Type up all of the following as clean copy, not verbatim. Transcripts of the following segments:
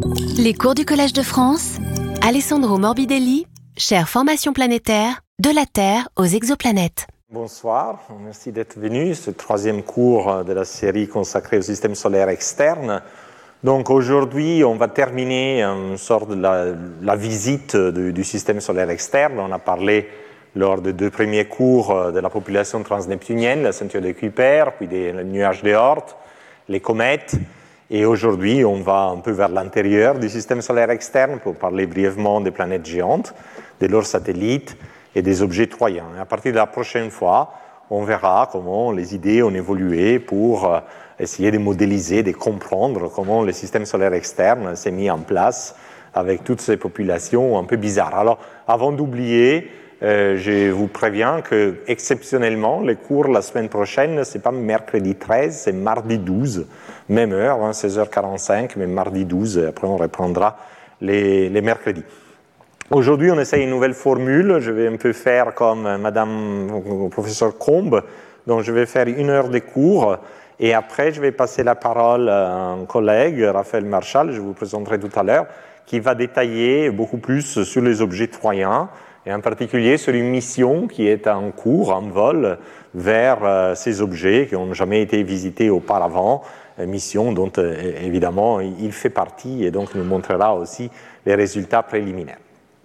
Les cours du Collège de France, Alessandro Morbidelli, chaire formation planétaire, de la Terre aux exoplanètes. Bonsoir, merci d'être venu. C'est le troisième cours de la série consacrée au système solaire externe. Donc aujourd'hui, on va terminer une sorte de la visite du système solaire externe. On a parlé lors des deux premiers cours de la population transneptunienne, la ceinture de Kuiper, puis des nuages de Oort, les comètes. Et aujourd'hui, on va un peu vers l'intérieur du système solaire externe pour parler brièvement des planètes géantes, de leurs satellites et des objets troyens. Et à partir de la prochaine fois, on verra comment les idées ont évolué pour essayer de modéliser, de comprendre comment le système solaire externe s'est mis en place avec toutes ces populations un peu bizarres. Alors, avant d'oublier, je vous préviens que exceptionnellement, les cours la semaine prochaine, ce n'est pas mercredi 13, c'est mardi 12, même heure, 16h45, mais mardi 12, après on reprendra les mercredis. Aujourd'hui, on essaye une nouvelle formule. Je vais un peu faire comme Madame professeur Combe, donc je vais faire 1 heure de cours et après je vais passer la parole à un collègue, Raphaël Marchal, je vous présenterai tout à l'heure, qui va détailler beaucoup plus sur les objets troyens et en particulier sur une mission qui est en cours, en vol, vers ces objets qui n'ont jamais été visités auparavant, mission dont évidemment il fait partie et donc nous montrera aussi les résultats préliminaires.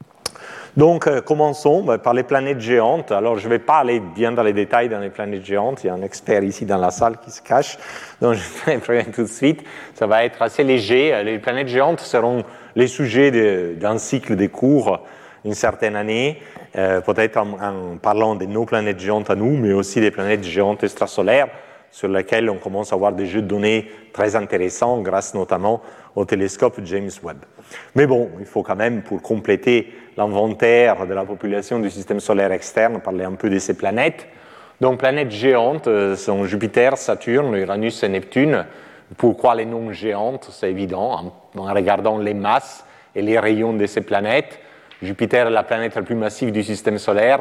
Donc, commençons par les planètes géantes. Alors, je ne vais pas aller bien dans les détails dans les planètes géantes. Il y a un expert ici dans la salle qui se cache. Donc, je vais prévenir tout de suite. Ça va être assez léger. Les planètes géantes seront les sujets d'un cycle de cours une certaine année, peut-être en parlant de nos planètes géantes à nous, mais aussi des planètes géantes extrasolaires sur lesquelles on commence à avoir des jeux de données très intéressants grâce notamment au télescope James Webb. Mais bon, il faut quand même, pour compléter l'inventaire de la population du système solaire externe, parler un peu de ces planètes. Donc, planètes géantes sont Jupiter, Saturne, Uranus et Neptune. Pourquoi les noms géantes? C'est évident, en regardant les masses et les rayons de ces planètes. Jupiter est la planète la plus massive du système solaire,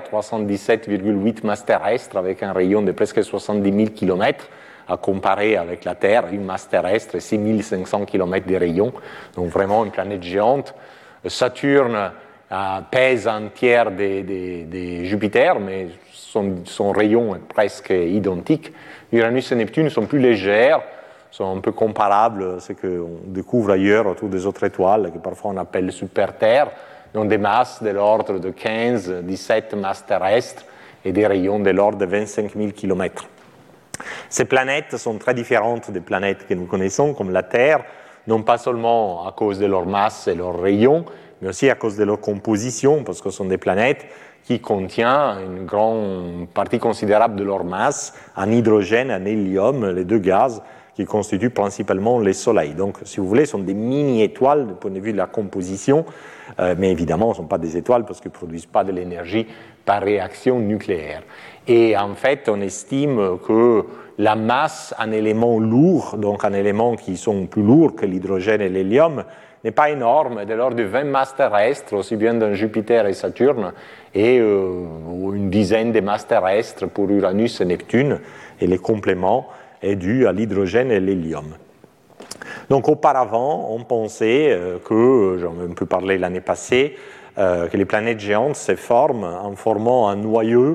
317,8 masses terrestres, avec un rayon de presque 70 000 km, à comparer avec la Terre, une masse terrestre et 6 500 km de rayon. Donc vraiment une planète géante. Saturne pèse un tiers de Jupiter, mais son rayon est presque identique. Uranus et Neptune sont plus légères, sont un peu comparables à ce qu'on découvre ailleurs autour des autres étoiles, que parfois on appelle super-Terre, donc des masses de l'ordre de 15-17 masses terrestres et des rayons de l'ordre de 25 000 km. Ces planètes sont très différentes des planètes que nous connaissons, comme la Terre, non pas seulement à cause de leur masse et leurs rayons, mais aussi à cause de leur composition, parce que ce sont des planètes qui contiennent une grande partie considérable de leur masse en hydrogène, en hélium, les deux gaz qui constituent principalement les soleils. Donc, si vous voulez, ce sont des mini-étoiles du point de vue de la composition, mais évidemment, ce ne sont pas des étoiles parce qu'elles ne produisent pas de l'énergie par réaction nucléaire. Et en fait, on estime que la masse en éléments lourds, donc en éléments qui sont plus lourds que l'hydrogène et l'hélium, n'est pas énorme, de l'ordre de 20 masses terrestres, aussi bien dans Jupiter et Saturne, et une dizaine de masses terrestres pour Uranus et Neptune, et les compléments est dû à l'hydrogène et l'hélium. Donc auparavant, on pensait j'en ai un peu parlé l'année passée, que les planètes géantes se forment en formant un noyau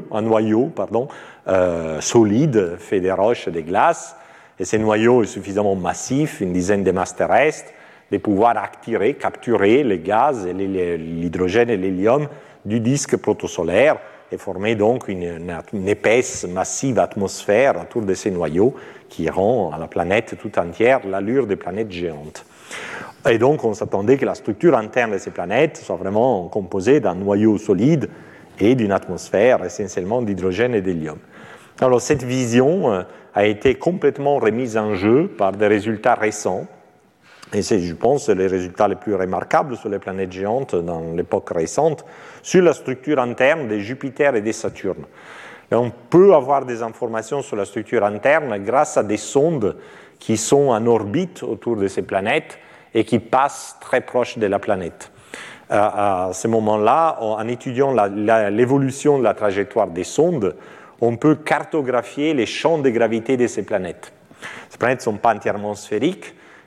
solide fait des roches et des glaces, et ce noyau est suffisamment massif, une dizaine de masses terrestres, de pouvoir capturer les gaz, et l'hydrogène et l'hélium du disque protosolaire, et former donc une épaisse, massive atmosphère autour de ces noyaux qui rend à la planète tout entière l'allure des planètes géantes. Et donc, on s'attendait que la structure interne de ces planètes soit vraiment composée d'un noyau solide et d'une atmosphère essentiellement d'hydrogène et d'hélium. Alors, cette vision a été complètement remise en jeu par des résultats récents. Et c'est, je pense, les résultats les plus remarquables sur les planètes géantes dans l'époque récente, sur la structure interne de Jupiter et de Saturne. Et on peut avoir des informations sur la structure interne grâce à des sondes qui sont en orbite autour de ces planètes et qui passent très proche de la planète. À ce moment-là, en étudiant l'évolution de la trajectoire des sondes, on peut cartographier les champs de gravité de ces planètes. Ces planètes ne sont pas entièrement sphériques,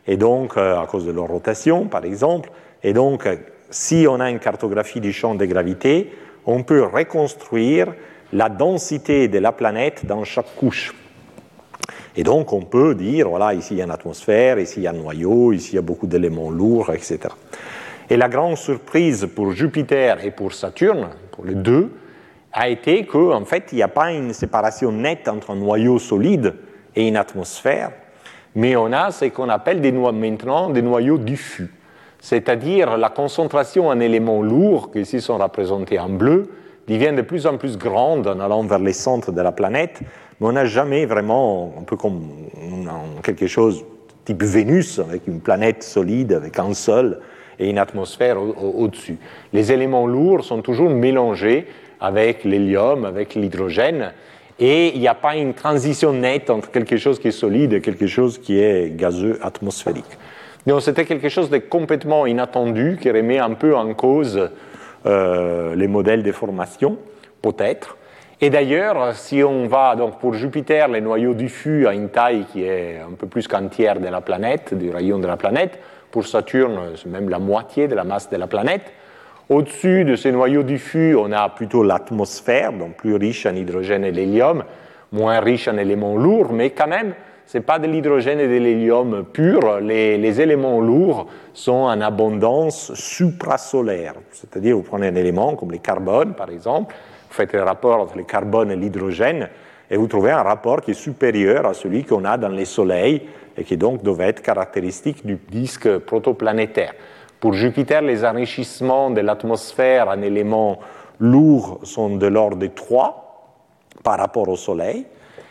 et donc à cause de leur rotation, par exemple. Et donc, si on a une cartographie du champ de gravité, on peut reconstruire la densité de la planète dans chaque couche. Et donc, on peut dire, voilà, ici il y a une atmosphère, ici il y a un noyau, ici il y a beaucoup d'éléments lourds, etc. Et la grande surprise pour Jupiter et pour Saturne, pour les deux, a été qu'en fait, il n'y a pas une séparation nette entre un noyau solide et une atmosphère, mais on a ce qu'on appelle maintenant des noyaux diffus, c'est-à-dire la concentration en éléments lourds, qui ici sont représentés en bleu, devient de plus en plus grande en allant vers les centres de la planète, mais on n'a jamais vraiment, un peu comme quelque chose type Vénus, avec une planète solide, avec un sol et une atmosphère au-dessus. Les éléments lourds sont toujours mélangés avec l'hélium, avec l'hydrogène, et il n'y a pas une transition nette entre quelque chose qui est solide et quelque chose qui est gazeux atmosphérique. Donc c'était quelque chose de complètement inattendu qui remet un peu en cause les modèles de formation, peut-être. Et d'ailleurs, si on va, donc pour Jupiter, les noyaux diffus à une taille qui est un peu plus qu'un tiers de la planète, du rayon de la planète. Pour Saturne, c'est même la moitié de la masse de la planète. Au-dessus de ces noyaux diffus, on a plutôt l'atmosphère, donc plus riche en hydrogène et l'hélium, moins riche en éléments lourds, mais quand même, ce n'est pas de l'hydrogène et de l'hélium pur. Les éléments lourds sont en abondance suprasolaire. C'est-à-dire, vous prenez un élément comme le carbone, par exemple, vous faites le rapport entre le carbone et l'hydrogène, et vous trouvez un rapport qui est supérieur à celui qu'on a dans les soleils, et qui donc devait être caractéristique du disque protoplanétaire. Pour Jupiter, les enrichissements de l'atmosphère en éléments lourds sont de l'ordre de 3 par rapport au Soleil.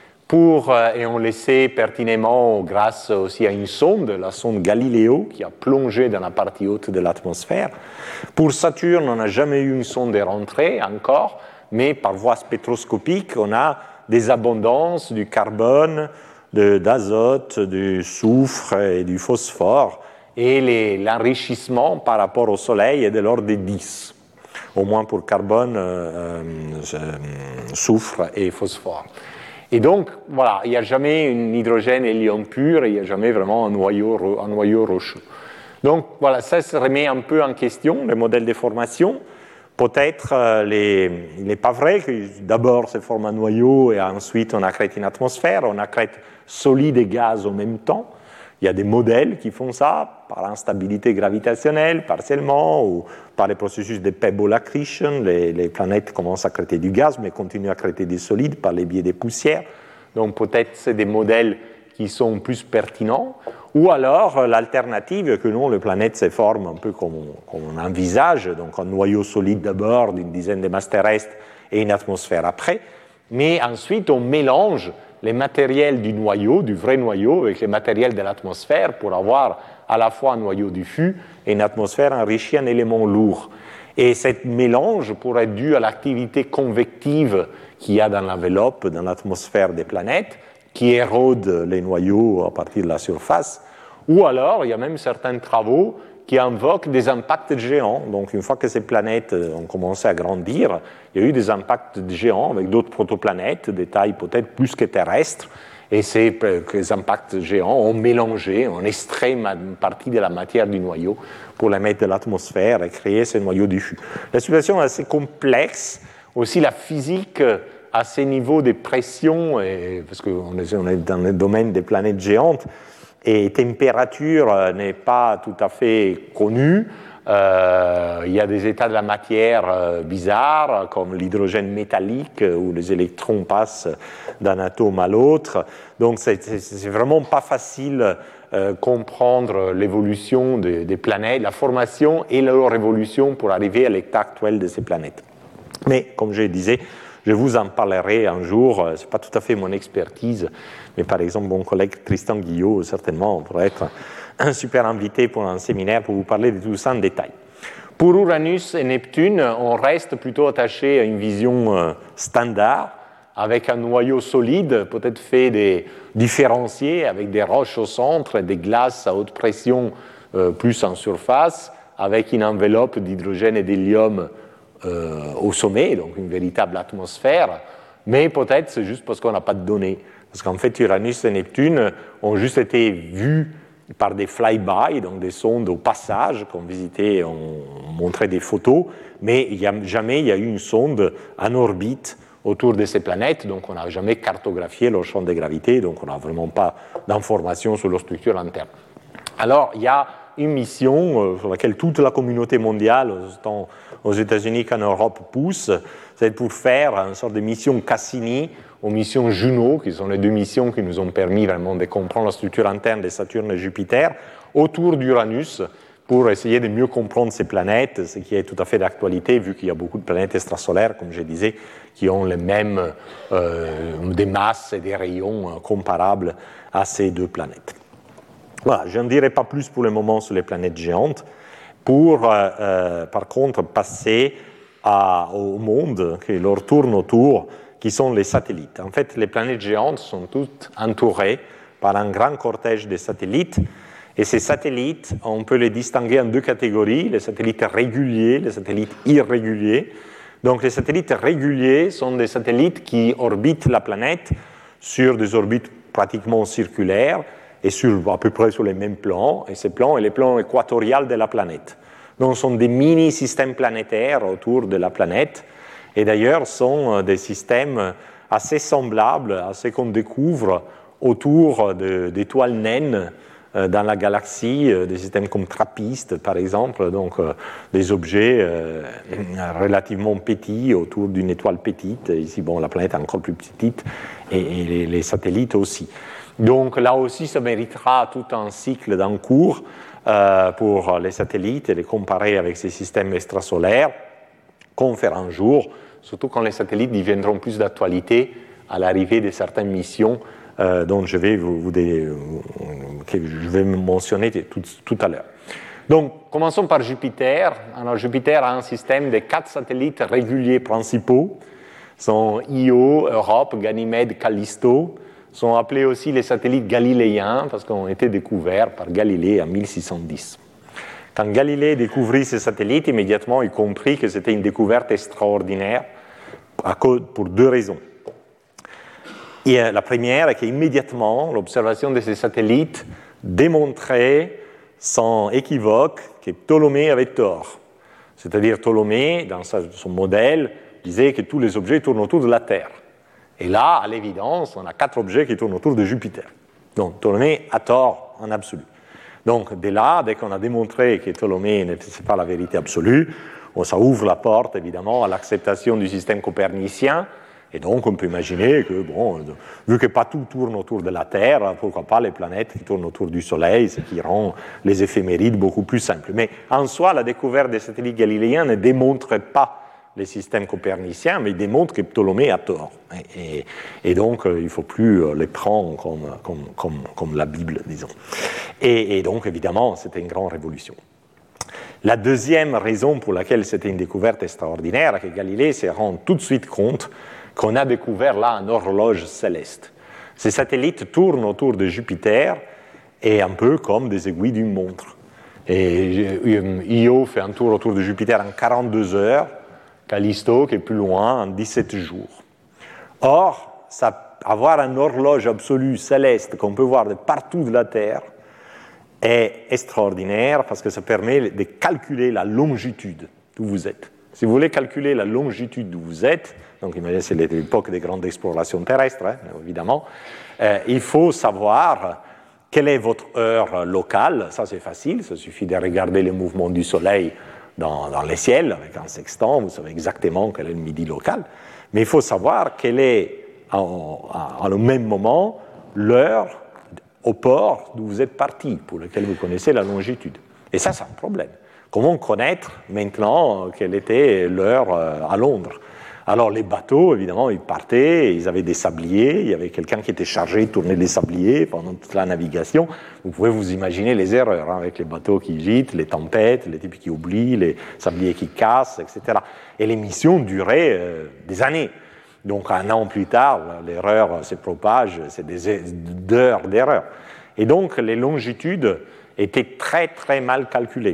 Et on le sait pertinemment grâce aussi à une sonde, la sonde Galileo, qui a plongé dans la partie haute de l'atmosphère. Pour Saturne, on n'a jamais eu une sonde de rentrée encore, mais par voie spectroscopique, on a des abondances du carbone, d'azote, du soufre et du phosphore, et l'enrichissement par rapport au Soleil est de l'ordre de 10, au moins pour carbone, soufre et phosphore. Et donc, voilà, il n'y a jamais un hydrogène hélium pur, il n'y a jamais vraiment un noyau rocheux. Donc, voilà, ça se remet un peu en question, les modèles de formation. Peut-être, il n'est pas vrai que d'abord se forme un noyau et ensuite on accrète une atmosphère, on accrète solide et gaz en même temps. Il y a des modèles qui font ça par instabilité gravitationnelle partiellement ou par les processus de pebble accretion. Les planètes commencent à accréter du gaz mais continuent à accréter du solide par les biais des poussières. Donc peut-être c'est des modèles qui sont plus pertinents. Ou alors l'alternative que non, les planètes se forment un peu comme on envisage, donc un noyau solide d'abord d'une dizaine de masses terrestres et une atmosphère après. Mais ensuite on mélange les matériels du noyau, du vrai noyau, avec les matériels de l'atmosphère pour avoir à la fois un noyau diffus et une atmosphère enrichie en éléments lourds. Et ce mélange pourrait être dû à l'activité convective qu'il y a dans l'enveloppe, dans l'atmosphère des planètes, qui érode les noyaux à partir de la surface. Ou alors, il y a même certains travaux qui invoquent des impacts géants. Donc, une fois que ces planètes ont commencé à grandir, il y a eu des impacts géants avec d'autres protoplanètes, des tailles peut-être plus que terrestres, et ces impacts géants ont mélangé, ont extrait une partie de la matière du noyau pour la mettre dans l'atmosphère et créer ce noyau diffus. La situation est assez complexe. Aussi, la physique à ces niveaux de pression, parce qu'on est dans le domaine des planètes géantes, et température n'est pas tout à fait connue. Il y a des états de la matière bizarres, comme l'hydrogène métallique, où les électrons passent d'un atome à l'autre. Donc, c'est vraiment pas facile comprendre l'évolution des planètes, la formation et leur évolution pour arriver à l'état actuel de ces planètes. Mais, comme je disais, je vous en parlerai un jour. Ce n'est pas tout à fait mon expertise, mais par exemple, mon collègue Tristan Guillot, certainement, pourrait être un super invité pour un séminaire pour vous parler de tout ça en détail. Pour Uranus et Neptune, on reste plutôt attaché à une vision standard, avec un noyau solide, peut-être fait différencié, avec des roches au centre et des glaces à haute pression plus en surface, avec une enveloppe d'hydrogène et d'hélium au sommet, donc une véritable atmosphère, mais peut-être c'est juste parce qu'on n'a pas de données. Parce qu'en fait, Uranus et Neptune ont juste été vus par des flyby, donc des sondes au passage qu'on visitait, on montrait des photos, mais jamais il y a eu une sonde en orbite autour de ces planètes, donc on n'a jamais cartographié leur champ de gravité, donc on n'a vraiment pas d'informations sur leur structure interne. Alors, il y a une mission sur laquelle toute la communauté mondiale, autant aux États-Unis qu'en Europe, pousse, c'est pour faire une sorte de mission Cassini aux missions Juno, qui sont les deux missions qui nous ont permis vraiment de comprendre la structure interne de Saturne et Jupiter, autour d'Uranus, pour essayer de mieux comprendre ces planètes, ce qui est tout à fait d'actualité, vu qu'il y a beaucoup de planètes extrasolaires, comme je disais, qui ont les mêmes des masses et des rayons comparables à ces deux planètes. Voilà, je n'en dirai pas plus pour le moment sur les planètes géantes, pour par contre passer au monde qui leur tourne autour, qui sont les satellites. En fait, les planètes géantes sont toutes entourées par un grand cortège de satellites, et ces satellites, on peut les distinguer en deux catégories, les satellites réguliers, les satellites irréguliers. Donc les satellites réguliers sont des satellites qui orbitent la planète sur des orbites pratiquement circulaires, et à peu près sur les mêmes plans, et ces plans sont les plans équatoriaux de la planète. Donc ce sont des mini-systèmes planétaires autour de la planète, et d'ailleurs sont des systèmes assez semblables à ce qu'on découvre autour d'étoiles naines dans la galaxie, des systèmes comme TRAPPIST par exemple, donc des objets relativement petits autour d'une étoile petite. Ici, bon, la planète est encore plus petite, et les satellites aussi. Donc là aussi, ça méritera tout un cycle d'un cours pour les satellites et les comparer avec ces systèmes extrasolaires qu'on fera un jour, surtout quand les satellites deviendront plus d'actualité à l'arrivée de certaines missions dont je vais mentionner tout à l'heure. Donc, commençons par Jupiter. Alors, Jupiter a un système de 4 satellites réguliers principaux, sont Io, Europe, Ganymède, Callisto, sont appelés aussi les satellites galiléens parce qu'ils ont été découverts par Galilée en 1610. Quand Galilée découvrit ces satellites, immédiatement il comprit que c'était une découverte extraordinaire pour deux raisons. Et la première est qu'immédiatement, l'observation de ces satellites démontrait sans équivoque que Ptolémée avait tort. C'est-à-dire Ptolémée, dans son modèle, disait que tous les objets tournent autour de la Terre. Et là, à l'évidence, on a 4 objets qui tournent autour de Jupiter. Donc Ptolémée a tort en absolu. Donc dès là, dès qu'on a démontré que Ptolémée n'est pas la vérité absolue, ça ouvre la porte évidemment à l'acceptation du système copernicien. Et donc on peut imaginer que, bon, vu que pas tout tourne autour de la Terre, pourquoi pas les planètes qui tournent autour du Soleil, ce qui rend les éphémérides beaucoup plus simples. Mais en soi, la découverte des satellites galiléens ne démontre pas les systèmes coperniciens, mais il démontre que Ptolémée a tort. Et donc, il ne faut plus les prendre comme la Bible, disons. Et donc, évidemment, c'était une grande révolution. La deuxième raison pour laquelle c'était une découverte extraordinaire, c'est que Galilée se rend tout de suite compte qu'on a découvert là une horloge céleste. Ces satellites tournent autour de Jupiter, et un peu comme des aiguilles d'une montre. Et Io fait un tour autour de Jupiter en 42 heures, Callisto, qui est plus loin, en 17 jours. Or, avoir une horloge absolue céleste qu'on peut voir de partout de la Terre est extraordinaire parce que ça permet de calculer la longitude d'où vous êtes. Si vous voulez calculer la longitude d'où vous êtes, donc imaginez c'est l'époque des grandes explorations terrestres, évidemment, il faut savoir quelle est votre heure locale. Ça c'est facile, ça suffit de regarder les mouvements du Soleil dans les ciels, avec un sextant, vous savez exactement quel est le midi local, mais il faut savoir quelle est, à le même moment, l'heure au port d'où vous êtes parti, pour lequel vous connaissez la longitude. Et ça, c'est un problème. Comment connaître maintenant quelle était l'heure à Londres ? Alors les bateaux, évidemment, ils partaient, ils avaient des sabliers, il y avait quelqu'un qui était chargé de tourner les sabliers pendant toute la navigation. Vous pouvez vous imaginer les erreurs, avec les bateaux qui gîtent, les tempêtes, les types qui oublient, les sabliers qui cassent, etc. Et les missions duraient des années. Donc un an plus tard, l'erreur se propage, c'est des heures d'erreur. Et donc les longitudes étaient très très mal calculées.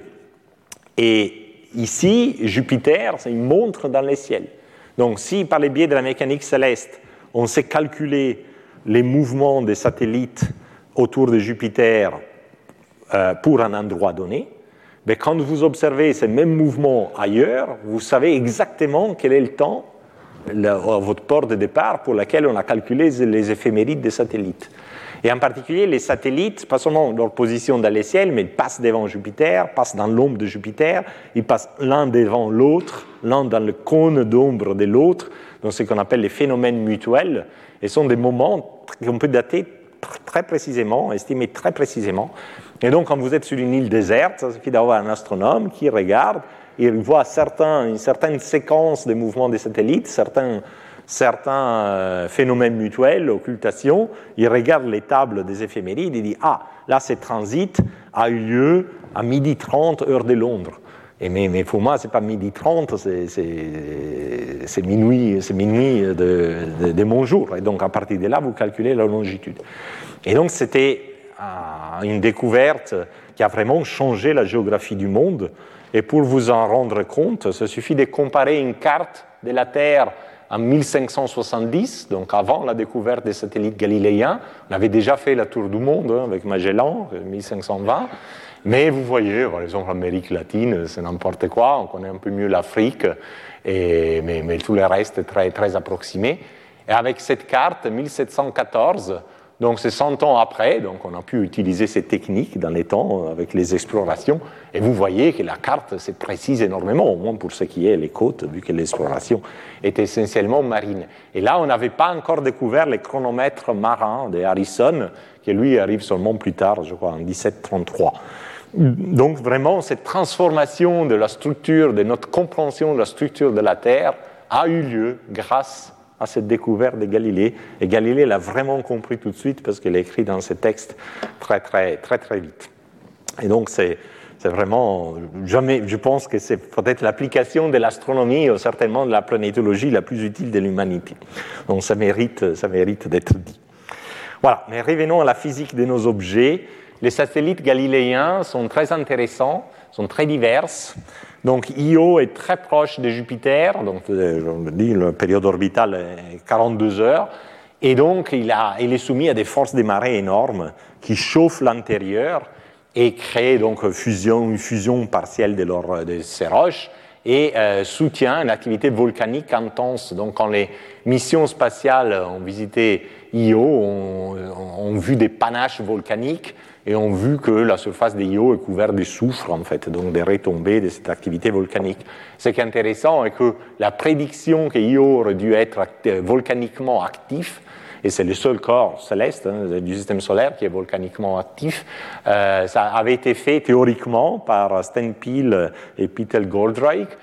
Et ici, Jupiter, c'est une montre dans les ciels. Donc si par le biais de la mécanique céleste, on sait calculer les mouvements des satellites autour de Jupiter pour un endroit donné, mais quand vous observez ces mêmes mouvements ailleurs, vous savez exactement quel est le temps à votre port de départ pour lequel on a calculé les éphémérides des satellites. Et en particulier, les satellites, pas seulement leur position dans le ciel, mais ils passent devant Jupiter, passent dans l'ombre de Jupiter, ils passent l'un devant l'autre, l'un dans le cône d'ombre de l'autre, dans ce qu'on appelle les phénomènes mutuels, et sont des moments qu'on peut dater très précisément, estimer très précisément. Et donc, quand vous êtes sur une île déserte, ça suffit d'avoir un astronome qui regarde, et il voit une certaine séquence de mouvements des satellites, certains phénomènes mutuels, occultation, il regarde les tables des éphémérides et dit « Ah, là, ce transit a eu lieu à 12h30, heure de Londres. » Mais pour moi, ce n'est pas 12h30, c'est minuit de mon jour. Et donc, à partir de là, vous calculez la longitude. Et donc, c'était une découverte qui a vraiment changé la géographie du monde. Et pour vous en rendre compte, il suffit de comparer une carte de la Terre en 1570, donc avant la découverte des satellites galiléens. On avait déjà fait la tour du monde avec Magellan, 1520. Mais vous voyez, par exemple, l'Amérique latine, c'est n'importe quoi. On connaît un peu mieux l'Afrique, mais tout le reste est très, très approximé. Et avec cette carte, 1714, donc c'est 100 ans après, donc on a pu utiliser ces techniques dans les temps avec les explorations. Et vous voyez que la carte se précise énormément, au moins pour ce qui est les côtes, vu que l'exploration est essentiellement marine. Et là, on n'avait pas encore découvert les chronomètres marins de Harrison, qui lui arrive seulement plus tard, je crois, en 1733. Donc vraiment, cette transformation de la structure, de notre compréhension de la structure de la Terre a eu lieu grâce à cette découverte de Galilée. Et Galilée l'a vraiment compris tout de suite parce qu'il a écrit dans ses textes très, très, très, très vite. Et donc, c'est vraiment, je pense que c'est peut-être l'application de l'astronomie ou certainement de la planétologie la plus utile de l'humanité. Donc, ça mérite d'être dit. Voilà, mais revenons à la physique de nos objets. Les satellites galiléens sont très intéressants, sont très divers. Donc, Io est très proche de Jupiter, donc je dis la période orbitale est 42 heures, et donc il est soumis à des forces de marée énormes qui chauffent l'intérieur et créent donc une fusion partielle de ces roches et soutient une activité volcanique intense. Donc, quand les missions spatiales ont visité Io, ont vu des panaches volcaniques et ont vu que la surface de Io est couverte de soufre, en fait, donc des retombées de cette activité volcanique. Ce qui est intéressant est que la prédiction que Io aurait dû être volcaniquement actif, et c'est le seul corps céleste du système solaire qui est volcaniquement actif, ça avait été fait théoriquement par Sten Peele et Peter Goldrake,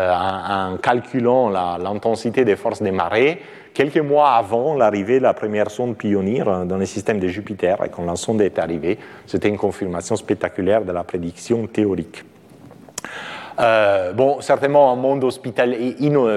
en calculant l'intensité des forces des marées, quelques mois avant l'arrivée de la première sonde Pioneer dans le système de Jupiter. Et quand la sonde est arrivée, c'était une confirmation spectaculaire de la prédiction théorique. Certainement un monde hospitalier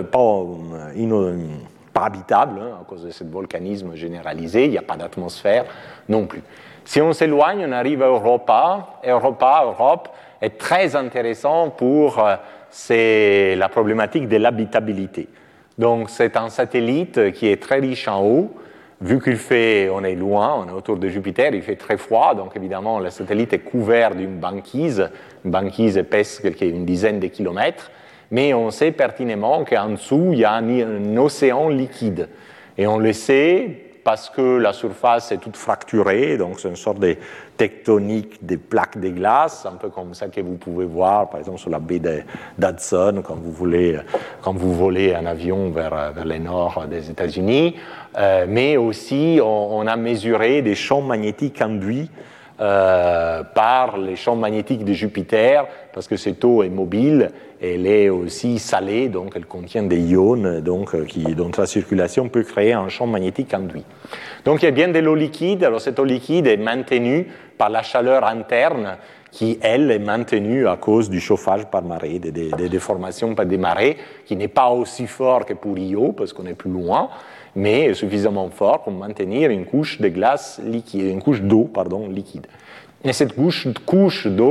pas habitable à cause de ce volcanisme généralisé, il n'y a pas d'atmosphère non plus. Si on s'éloigne, on arrive à Europa. Europe est très intéressant pour la problématique de l'habitabilité. Donc, c'est un satellite qui est très riche en eau. Vu on est loin, on est autour de Jupiter, il fait très froid. Donc, évidemment, le satellite est couvert d'une banquise épaisse, une dizaine de kilomètres. Mais on sait pertinemment qu'en dessous, il y a un océan liquide. Et on le sait parce que la surface est toute fracturée, donc c'est une sorte de tectonique des plaques de glace, un peu comme ça que vous pouvez voir, par exemple, sur la baie d'Hudson, quand vous volez un avion vers le nord des États-Unis. Mais aussi, on a mesuré des champs magnétiques induits par les champs magnétiques de Jupiter, parce que cette eau est mobile, elle est aussi salée, donc elle contient des ions, dont la circulation peut créer un champ magnétique induit. Donc il y a bien de l'eau liquide. Alors cette eau liquide est maintenue par la chaleur interne, qui, elle, est maintenue à cause du chauffage par marée, des déformations par des marées, qui n'est pas aussi fort que pour Io, parce qu'on est plus loin, mais suffisamment fort pour maintenir une couche de glace liquide, une couche d'eau, liquide. Et cette couche d'eau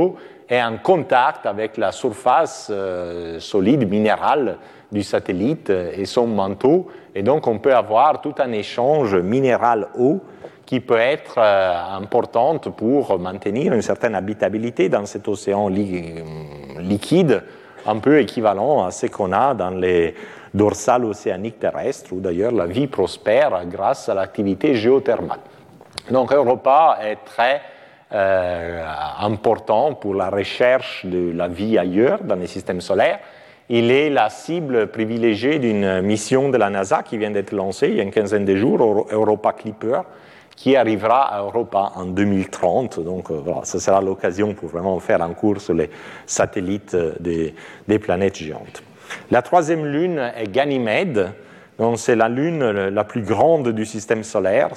est en contact avec la surface solide minérale du satellite et son manteau. Et donc, on peut avoir tout un échange minéral-eau qui peut être importante pour maintenir une certaine habitabilité dans cet océan liquide, un peu équivalent à ce qu'on a dans les dorsales océaniques terrestres, où d'ailleurs la vie prospère grâce à l'activité géothermale. Donc Europa est très important pour la recherche de la vie ailleurs dans les systèmes solaires. Il est la cible privilégiée d'une mission de la NASA qui vient d'être lancée il y a une quinzaine de jours, Europa Clipper, qui arrivera à Europa en 2030. Donc voilà, ce sera l'occasion pour vraiment faire un cours sur les satellites des planètes géantes. La troisième lune est Ganymède. Donc c'est la lune la plus grande du système solaire,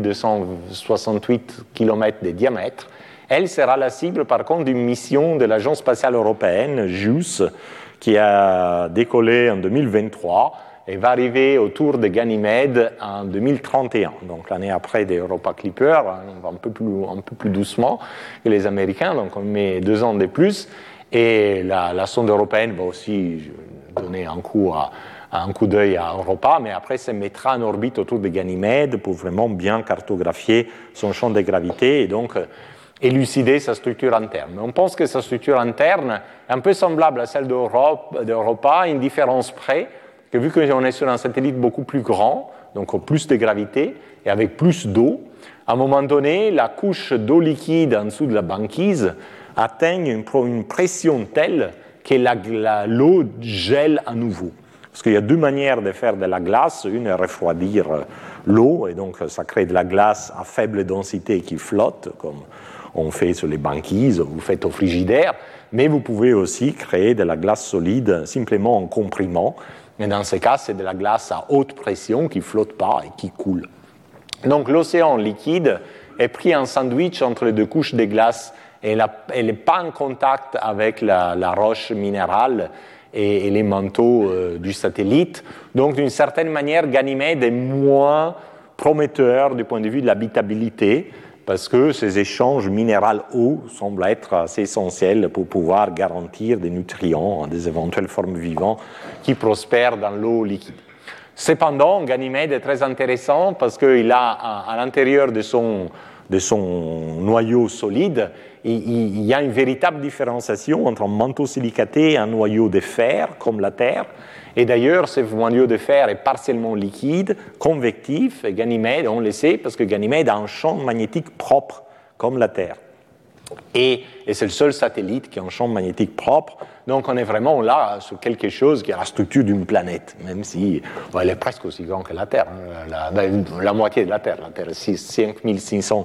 5268 km de diamètre. Elle sera la cible par contre d'une mission de l'Agence spatiale européenne, JUICE, qui a décollé en 2023 et va arriver autour de Ganymède en 2031, donc l'année après des Europa Clipper. On va un peu plus doucement que les Américains, donc on met 2 ans de plus. Et la sonde européenne va aussi donner un coup d'œil à Europa, mais après se mettra en orbite autour de Ganymède pour vraiment bien cartographier son champ de gravité et donc élucider sa structure interne. On pense que sa structure interne est un peu semblable à celle d'Europa, à une différence près, que vu qu'on est sur un satellite beaucoup plus grand, donc plus de gravité et avec plus d'eau, à un moment donné, la couche d'eau liquide en dessous de la banquise atteint une pression telle que l'eau gèle à nouveau. Parce qu'il y a 2 manières de faire de la glace. Une est refroidir l'eau, et donc ça crée de la glace à faible densité qui flotte, comme on fait sur les banquises, vous faites au frigidaire, mais vous pouvez aussi créer de la glace solide simplement en comprimant. Mais dans ce cas, c'est de la glace à haute pression qui ne flotte pas et qui coule. Donc l'océan liquide est pris en sandwich entre les 2 couches de glace et elle n'est pas en contact avec la roche minérale et les manteaux du satellite. Donc d'une certaine manière, Ganymède est moins prometteur du point de vue de l'habitabilité, parce que ces échanges minéral-eau semblent être assez essentiels pour pouvoir garantir des nutriments à des éventuelles formes vivantes qui prospèrent dans l'eau liquide. Cependant, Ganymède est très intéressant parce qu'il a à l'intérieur de son noyau solide, il y a une véritable différenciation entre un manteau silicaté et un noyau de fer, comme la Terre. Et d'ailleurs, ce noyau de fer est partiellement liquide, convectif, et Ganymède, on le sait, parce que Ganymède a un champ magnétique propre, comme la Terre. Et c'est le seul satellite qui a un champ magnétique propre, donc on est vraiment là sur quelque chose qui a la structure d'une planète, même si elle est presque aussi grande que la Terre, la moitié de la Terre. La Terre est 6500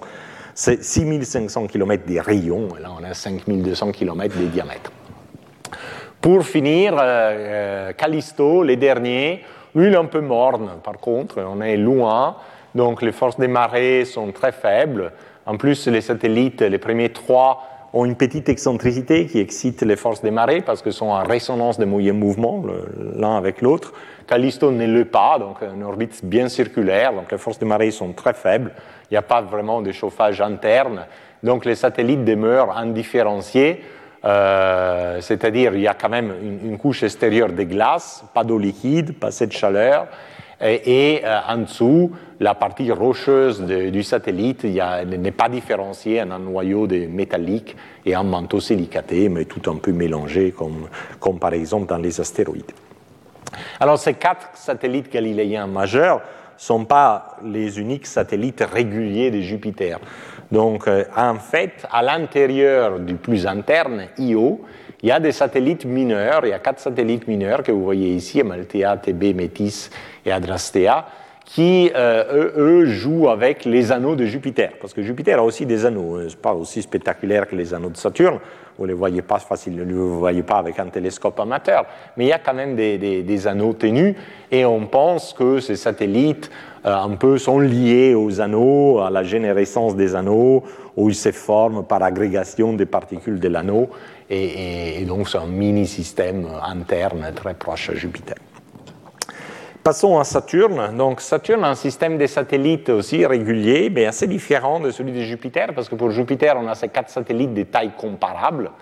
km de rayon, et là on a 5200 km de diamètre. Pour finir, Callisto, les derniers, lui il est un peu morne par contre, on est loin, donc les forces des marées sont très faibles. En plus, les satellites, les premiers 3, ont une petite excentricité qui excite les forces des marées parce qu'ils sont en résonance de mouvement l'un avec l'autre. Callisto ne l'est pas, donc une orbite bien circulaire, donc les forces des marées sont très faibles. Il n'y a pas vraiment de chauffage interne, donc les satellites demeurent indifférenciés. C'est-à-dire il y a quand même une couche extérieure de glace, pas d'eau liquide, pas cette chaleur, et en dessous, la partie rocheuse du satellite n'est pas différenciée en un noyau métallique et un manteau silicaté, mais tout un peu mélangé, comme par exemple dans les astéroïdes. Alors ces 4 satellites galiléens majeurs ne sont pas les uniques satellites réguliers de Jupiter. Donc, en fait, à l'intérieur du plus interne, Io, il y a des satellites mineurs. Il y a 4 satellites mineurs que vous voyez ici, Amalthea, Thébé, Métis et Adrastea, qui, eux, jouent avec les anneaux de Jupiter. Parce que Jupiter a aussi des anneaux. Ce n'est pas aussi spectaculaire que les anneaux de Saturne. Vous ne les voyez pas facilement, vous ne les voyez pas avec un télescope amateur. Mais il y a quand même des anneaux ténus. Et on pense que ces satellites un peu sont liés aux anneaux, à la générescence des anneaux, où ils se forment par agrégation des particules de l'anneau. Et donc c'est un mini-système interne très proche à Jupiter. Passons à Saturne. Donc Saturne a un système de satellites aussi régulier, mais assez différent de celui de Jupiter, parce que pour Jupiter, on a ces 4 satellites de taille comparable.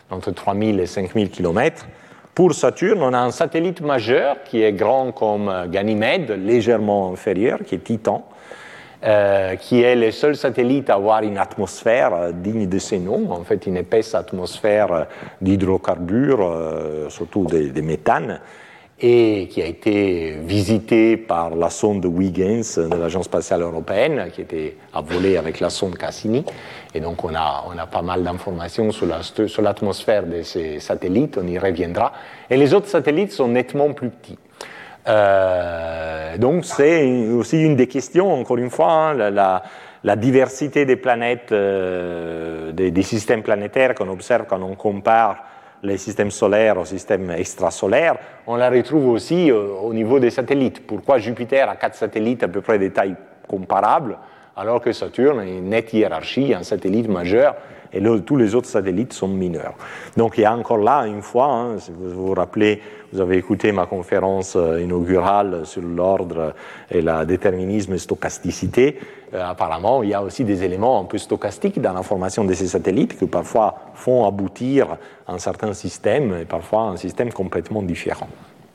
entre 3000 et 5000 km. Pour Saturne, on a un satellite majeur qui est grand comme Ganymède, légèrement inférieur, qui est Titan, qui est le seul satellite à avoir une atmosphère digne de ce nom, en fait une épaisse atmosphère d'hydrocarbures, surtout des méthanes, et qui a été visité par la sonde Huygens de l'Agence spatiale européenne, qui était à voler avec la sonde Cassini. Et donc on a pas mal d'informations sur l'atmosphère de ces satellites, on y reviendra. Et les autres satellites sont nettement plus petits. Donc c'est aussi une des questions, encore une fois, hein, la diversité des planètes, des systèmes planétaires qu'on observe quand on compare les systèmes solaires aux systèmes extrasolaires, on la retrouve aussi au niveau des satellites. Pourquoi Jupiter a 4 satellites à peu près de taille comparable, alors que Saturne a une nette hiérarchie, un satellite majeur, et tous les autres satellites sont mineurs. Donc il y a encore là, une fois, hein, si vous vous rappelez, vous avez écouté ma conférence inaugurale sur l'ordre et le déterminisme et stochasticité. Apparemment, il y a aussi des éléments un peu stochastiques dans la formation de ces satellites qui parfois font aboutir un certain système et parfois un système complètement différent.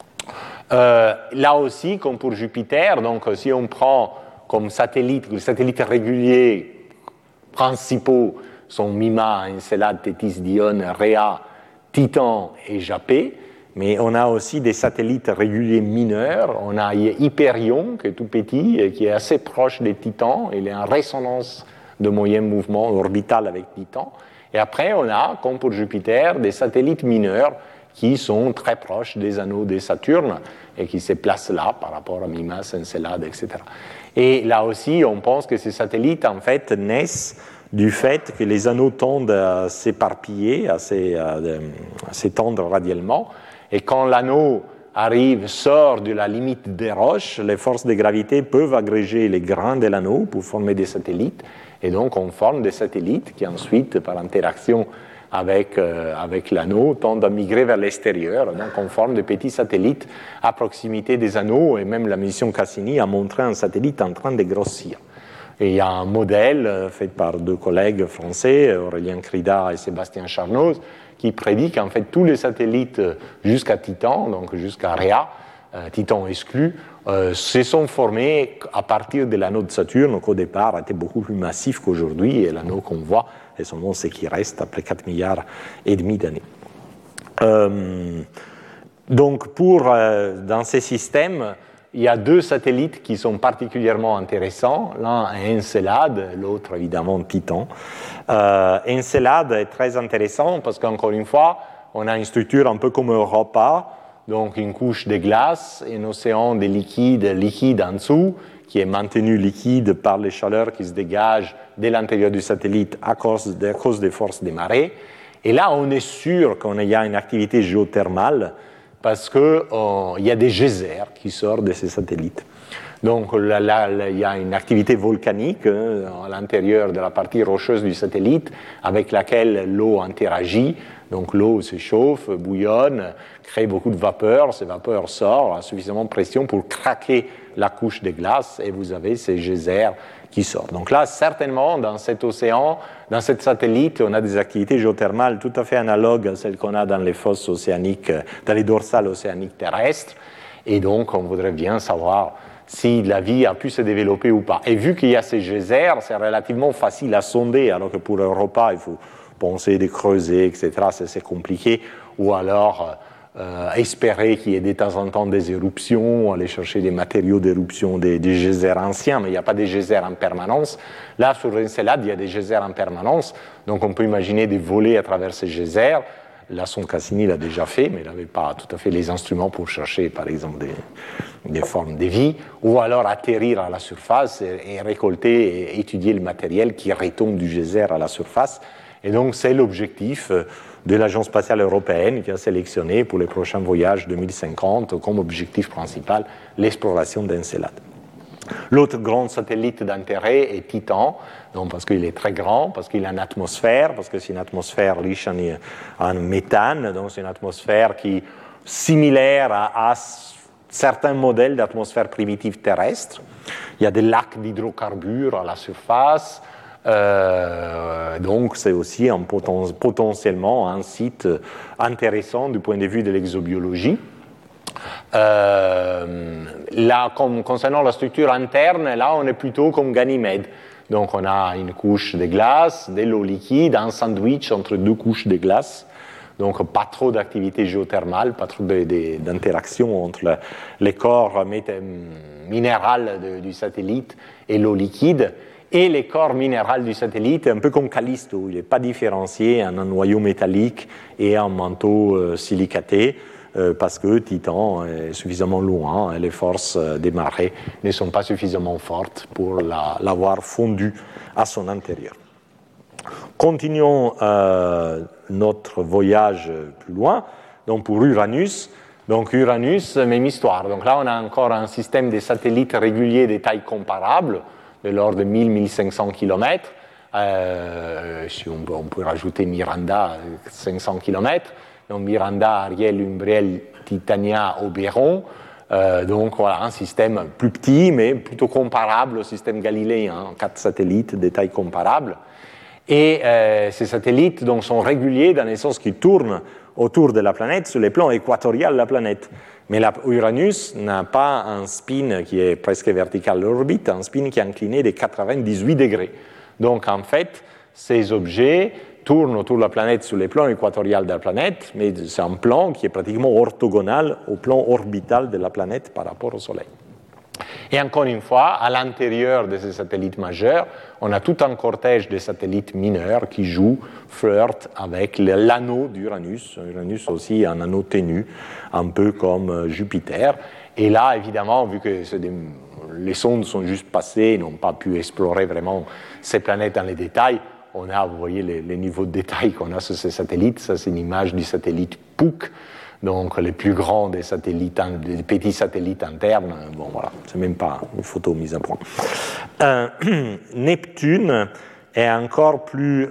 Là aussi, comme pour Jupiter, donc si on prend comme satellite, les satellites réguliers principaux sont Mima, Encelade, Thétis, Dione, Rhea, Titan et Japet. Mais on a aussi des satellites réguliers mineurs. On a Hyperion, qui est tout petit et qui est assez proche des Titans. Il est en résonance de moyen mouvement orbital avec Titan. Et après, on a, comme pour Jupiter, des satellites mineurs qui sont très proches des anneaux de Saturne et qui se placent là par rapport à Mimas, Encelade, etc. Et là aussi, on pense que ces satellites, en fait, naissent du fait que les anneaux tendent à s'éparpiller, à s'étendre radialement. Et quand l'anneau sort de la limite des roches, les forces de gravité peuvent agréger les grains de l'anneau pour former des satellites. Et donc, on forme des satellites qui ensuite, par interaction avec l'anneau, tendent à migrer vers l'extérieur. Donc, on forme des petits satellites à proximité des anneaux. Et même la mission Cassini a montré un satellite en train de grossir. Et il y a un modèle fait par 2 collègues français, Aurélien Crida et Sébastien Charnoz, qui prédit qu'en fait tous les satellites jusqu'à Titan, donc jusqu'à Rhea, Titan exclu, se sont formés à partir de l'anneau de Saturne, qu'au départ était beaucoup plus massif qu'aujourd'hui, et l'anneau qu'on voit est seulement ce qui reste après 4,5 milliards d'années. Donc dans ces systèmes, il y a 2 satellites qui sont particulièrement intéressants. L'un est Encelade, l'autre évidemment Titan. Encelade est très intéressant parce qu'encore une fois, on a une structure un peu comme Europa, donc une couche de glace, un océan de liquide en dessous, qui est maintenu liquide par les chaleurs qui se dégagent de l'intérieur du satellite à cause des forces des marées. Et là, on est sûr qu'il y a une activité géothermale parce qu'il y a des geysers qui sortent de ces satellites. Donc là, il y a une activité volcanique à l'intérieur de la partie rocheuse du satellite avec laquelle l'eau interagit. Donc l'eau se chauffe, bouillonne, crée beaucoup de vapeur. Ces vapeurs sortent à suffisamment de pression pour craquer la couche de glace et vous avez ces geysers qui sortent. Donc là, certainement, dans cet océan, dans cet satellite, on a des activités géothermales tout à fait analogues à celles qu'on a dans les fosses océaniques, dans les dorsales océaniques terrestres. Et donc, on voudrait bien savoir si la vie a pu se développer ou pas. Et vu qu'il y a ces geysers, c'est relativement facile à sonder, alors que pour Europa, il faut penser de creuser, etc. C'est compliqué. Ou alors espérer qu'il y ait de temps en temps des éruptions, aller chercher des matériaux d'éruption, des geysers anciens, mais il n'y a pas des geysers en permanence. Là, sur Encelade, il y a des geysers en permanence, donc on peut imaginer des volées à travers ces geysers. La sonde Cassini l'a déjà fait, mais elle n'avait pas tout à fait les instruments pour chercher, par exemple, des formes de vie, ou alors atterrir à la surface et récolter et étudier le matériel qui retombe du geyser à la surface. Et donc, c'est l'objectif de l'Agence spatiale européenne qui a sélectionné pour les prochains voyages 2050 comme objectif principal l'exploration d'Encelade. L'autre grand satellite d'intérêt est Titan, donc parce qu'il est très grand, parce qu'il a une atmosphère, parce que c'est une atmosphère riche en méthane, donc c'est une atmosphère qui est similaire à certains modèles d'atmosphère primitive terrestre. Il y a des lacs d'hydrocarbures à la surface, Donc c'est aussi potentiellement un site intéressant du point de vue de l'exobiologie. Là, concernant la structure interne, là on est plutôt comme Ganymède. Donc on a une couche de glace, de l'eau liquide, un sandwich entre deux couches de glace. Donc pas trop d'activité géothermale, pas trop d'interaction entre les corps minéral du satellite et l'eau liquide. Et les corps minéraux du satellite, un peu comme Callisto, il n'est pas différencié en un noyau métallique et un manteau silicaté, parce que Titan est suffisamment loin et les forces des marées ne sont pas suffisamment fortes pour l'avoir fondu à son intérieur. Continuons notre voyage plus loin, donc pour Uranus. Donc Uranus, même histoire. Donc là, on a encore un système de satellites réguliers de taille comparable, de l'ordre de 1000-1500 km. Si on peut rajouter Miranda, 500 km. Donc Miranda, Ariel, Umbriel, Titania, Oberon. Donc voilà, un système plus petit, mais plutôt comparable au système galiléen, 4 satellites de taille comparable. Et ces satellites donc, sont réguliers dans le sens qu'ils tournent autour de la planète sur les plans équatoriaux de la planète. Mais Uranus n'a pas un spin qui est presque vertical à l'orbite, un spin qui est incliné de 98 degrés. Donc en fait, ces objets tournent autour de la planète sur les plans équatoriaux de la planète, mais c'est un plan qui est pratiquement orthogonal au plan orbital de la planète par rapport au Soleil. Et encore une fois, à l'intérieur de ces satellites majeurs, on a tout un cortège de satellites mineurs qui jouent, flirtent avec l'anneau d'Uranus. Uranus aussi un anneau ténu, un peu comme Jupiter. Et là, évidemment, vu que les sondes sont juste passées, n'ont pas pu explorer vraiment ces planètes dans les détails, on a, vous voyez, les niveaux de détail qu'on a sur ces satellites. Ça, c'est une image du satellite Puck. Donc, les plus grands des satellites, des petits satellites internes, bon voilà, c'est même pas une photo mise à point. Neptune est encore plus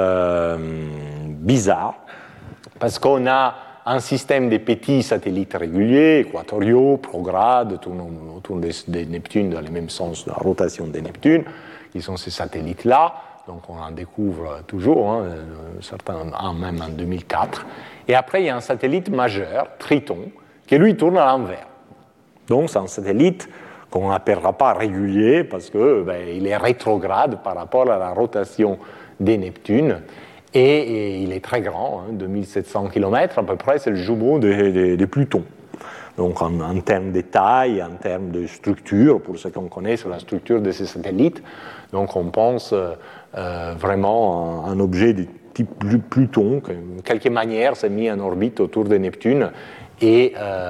bizarre, parce qu'on a un système de petits satellites réguliers, équatoriaux, progrades, tournant autour de Neptune dans le même sens de la rotation de Neptune, qui sont ces satellites-là. Donc on en découvre toujours, certains même en 2004. Et après, il y a un satellite majeur, Triton, qui lui tourne à l'envers. Donc c'est un satellite qu'on n'appellera pas régulier parce qu'il est rétrograde par rapport à la rotation de Neptune. Et il est très grand, 2700 km à peu près, c'est le jumeau de Pluton. Donc en termes de taille, en termes de structure, pour ce qu'on connaît sur la structure de ces satellites, donc on pense vraiment à un objet de type Pluton, qui de quelque manière s'est mis en orbite autour de Neptune et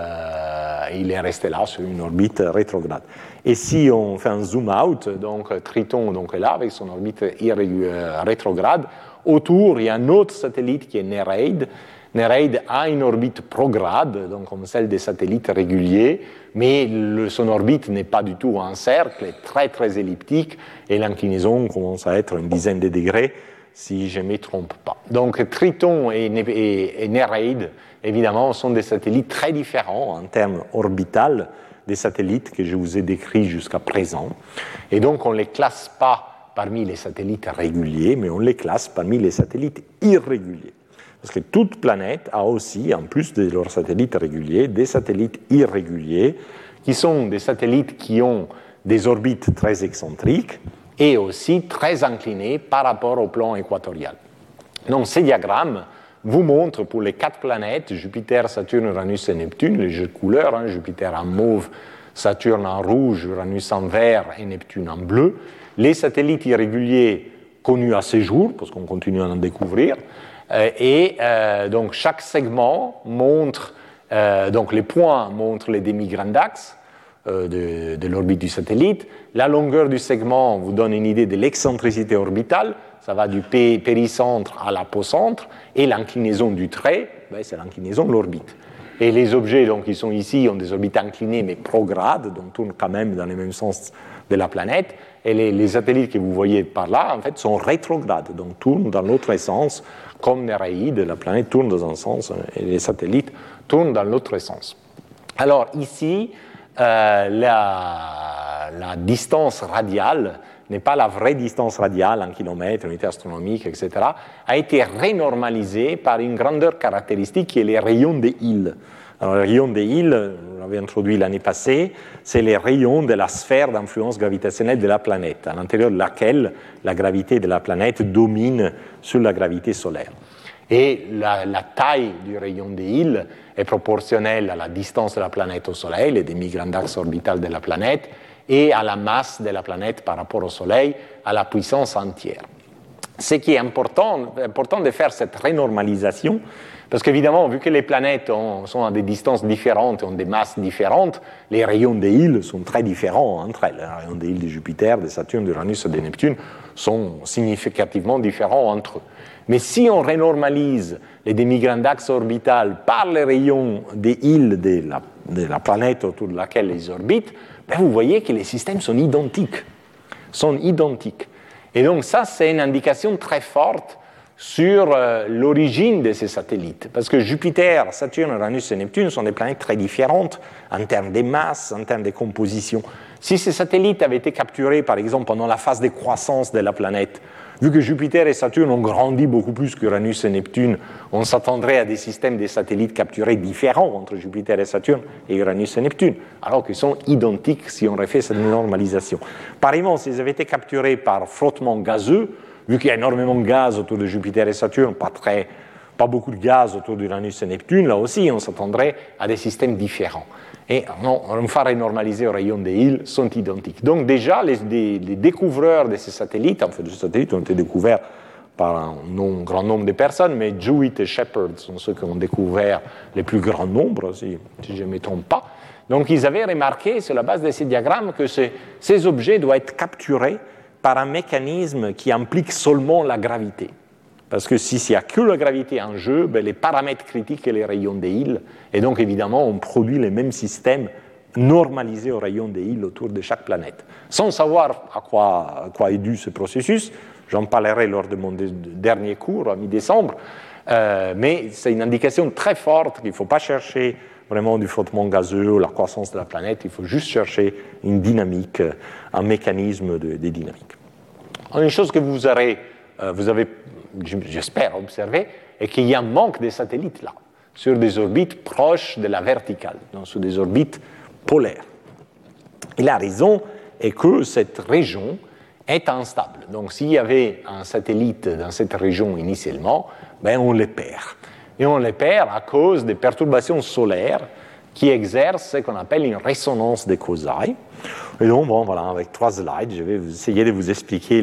il est resté là sur une orbite rétrograde. Et si on fait un zoom out, donc Triton donc, est là avec son orbite rétrograde, autour il y a un autre satellite qui est Néreide. Néreide a une orbite prograde, donc comme celle des satellites réguliers, mais son orbite n'est pas du tout un cercle, elle est très très elliptique, et l'inclinaison commence à être une dizaine de degrés, si je ne me trompe pas. Donc Triton et Néreide, évidemment, sont des satellites très différents en termes orbitales des satellites que je vous ai décrits jusqu'à présent. Et donc on ne les classe pas parmi les satellites réguliers, mais on les classe parmi les satellites irréguliers. Parce que toute planète a aussi, en plus de leurs satellites réguliers, des satellites irréguliers, qui sont des satellites qui ont des orbites très excentriques et aussi très inclinées par rapport au plan équatorial. Donc ces diagrammes vous montrent pour les 4 planètes, Jupiter, Saturne, Uranus et Neptune, les jeux de couleurs, Jupiter en mauve, Saturne en rouge, Uranus en vert et Neptune en bleu, les satellites irréguliers connus à ce jour, parce qu'on continue à en découvrir, donc chaque segment montre, donc les points montrent les demi-grands axes de l'orbite du satellite. La longueur du segment vous donne une idée de l'excentricité orbitale, ça va du péricentre à l'apocentre, et l'inclinaison du trait, c'est l'inclinaison de l'orbite. Et les objets donc, qui sont ici ont des orbites inclinées mais progrades, donc tournent quand même dans le même sens de la planète, et les satellites que vous voyez par là, en fait, sont rétrogrades, donc tournent dans l'autre sens, comme Néréide, la planète tourne dans un sens, et les satellites tournent dans l'autre sens. Alors ici, la distance radiale n'est pas la vraie distance radiale en kilomètres, unité astronomique, etc., a été renormalisée par une grandeur caractéristique qui est les rayons des Hill. Alors, les rayons des Hill, on l'avait introduit l'année passée, c'est les rayons de la sphère d'influence gravitationnelle de la planète, à l'intérieur de laquelle la gravité de la planète domine sur la gravité solaire. Et la taille du rayon des Hill est proportionnelle à la distance de la planète au Soleil, les demi-grands axes orbitales de la planète, et à la masse de la planète par rapport au Soleil, à la puissance entière. Ce qui est important de faire cette renormalisation, parce qu'évidemment, vu que les planètes sont à des distances différentes, ont des masses différentes, les rayons des Hill sont très différents entre elles. Les rayons des Hill de Jupiter, de Saturne, d'Uranus et de Neptune sont significativement différents entre eux. Mais si on renormalise les demi-grands axes orbitales par les rayons des Hill de la planète autour de laquelle ils orbitent, ben vous voyez que les systèmes sont identiques. Et donc ça, c'est une indication très forte sur l'origine de ces satellites. Parce que Jupiter, Saturne, Uranus et Neptune sont des planètes très différentes en termes de masse, en termes de composition. Si ces satellites avaient été capturés, par exemple, pendant la phase de croissance de la planète, vu que Jupiter et Saturne ont grandi beaucoup plus qu'Uranus et Neptune, on s'attendrait à des systèmes de satellites capturés différents entre Jupiter et Saturne et Uranus et Neptune, alors qu'ils sont identiques si on refait cette normalisation. Pareillement, s'ils avaient été capturés par frottement gazeux, vu qu'il y a énormément de gaz autour de Jupiter et Saturne, pas beaucoup de gaz autour d'Uranus et Neptune, là aussi, on s'attendrait à des systèmes différents. Et une fois renormalisés aux rayons des Hill, sont identiques. Donc déjà, les découvreurs de ces satellites, en fait, ces satellites ont été découverts par un grand nombre de personnes, mais Jewett et Shepard sont ceux qui ont découvert les plus grands nombres, si je ne me trompe pas. Donc ils avaient remarqué, sur la base de ces diagrammes, que ces objets doivent être capturés par un mécanisme qui implique seulement la gravité. Parce que s'il n'y a que la gravité en jeu, ben les paramètres critiques et les rayons des Hill, et donc évidemment on produit les mêmes systèmes normalisés aux rayons des Hill autour de chaque planète. Sans savoir à quoi est dû ce processus, j'en parlerai lors de mon dernier cours, à mi-décembre, mais c'est une indication très forte qu'il ne faut pas chercher vraiment du frottement gazeux ou la croissance de la planète, il faut juste chercher une dynamique, un mécanisme de dynamique. Une chose que vous avez, j'espère, observé, est qu'il y a un manque de satellites là, sur des orbites proches de la verticale, donc sur des orbites polaires. Et la raison est que cette région est instable. Donc s'il y avait un satellite dans cette région initialement, ben on les perd. Et on les perd à cause des perturbations solaires qui exercent ce qu'on appelle une résonance des causailles. Et donc, voilà, avec 3 slides, je vais essayer de vous expliquer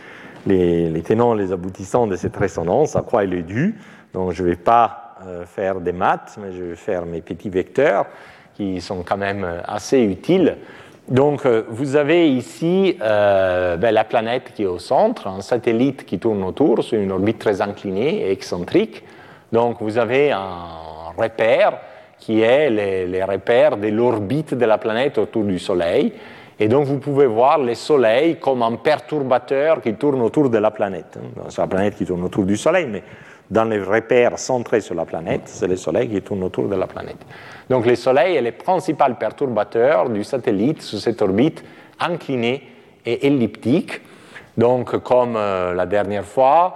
les tenants, les aboutissants de cette résonance, à quoi elle est due. Donc, je ne vais pas faire des maths, mais je vais faire mes petits vecteurs qui sont quand même assez utiles. Donc, vous avez ici la planète qui est au centre, un satellite qui tourne autour sur une orbite très inclinée et excentrique. Donc, vous avez un repère qui est les repères de l'orbite de la planète autour du Soleil. Et donc, vous pouvez voir le Soleil comme un perturbateur qui tourne autour de la planète. C'est la planète qui tourne autour du Soleil, mais dans les repères centrés sur la planète, c'est le Soleil qui tourne autour de la planète. Donc, le Soleil est le principal perturbateur du satellite sur cette orbite inclinée et elliptique. Donc, comme la dernière fois,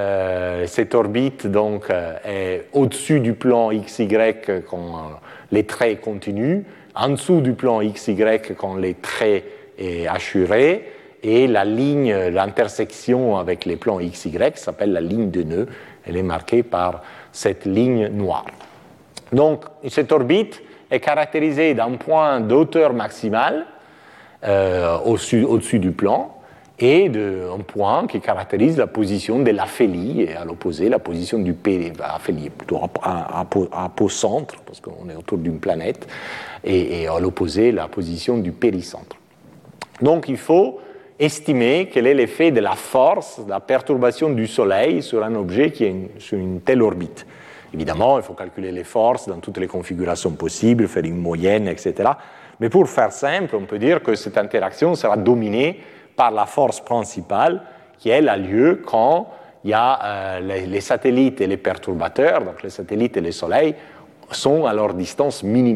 cette orbite donc, est au-dessus du plan XY quand les traits continuent, en dessous du plan XY quand les traits est hachuré, et la ligne, l'intersection avec les plans XY s'appelle la ligne de nœud. Elle est marquée par cette ligne noire. Donc, cette orbite est caractérisée d'un point de hauteur maximale au-dessus du plan, et d'un point qui caractérise la position de l'aphélie, et à l'opposé, la position du l'aphélie, plutôt apocentre, parce qu'on est autour d'une planète, et à l'opposé, la position du péricentre. Donc, il faut estimer quel est l'effet de la force, de la perturbation du Soleil sur un objet qui est sur une telle orbite. Évidemment, il faut calculer les forces dans toutes les configurations possibles, faire une moyenne, etc. Mais pour faire simple, on peut dire que cette interaction sera dominée par la force principale qui, elle, a lieu quand il y a les satellites et les perturbateurs, donc les satellites et les soleils, sont à leur distance minimale.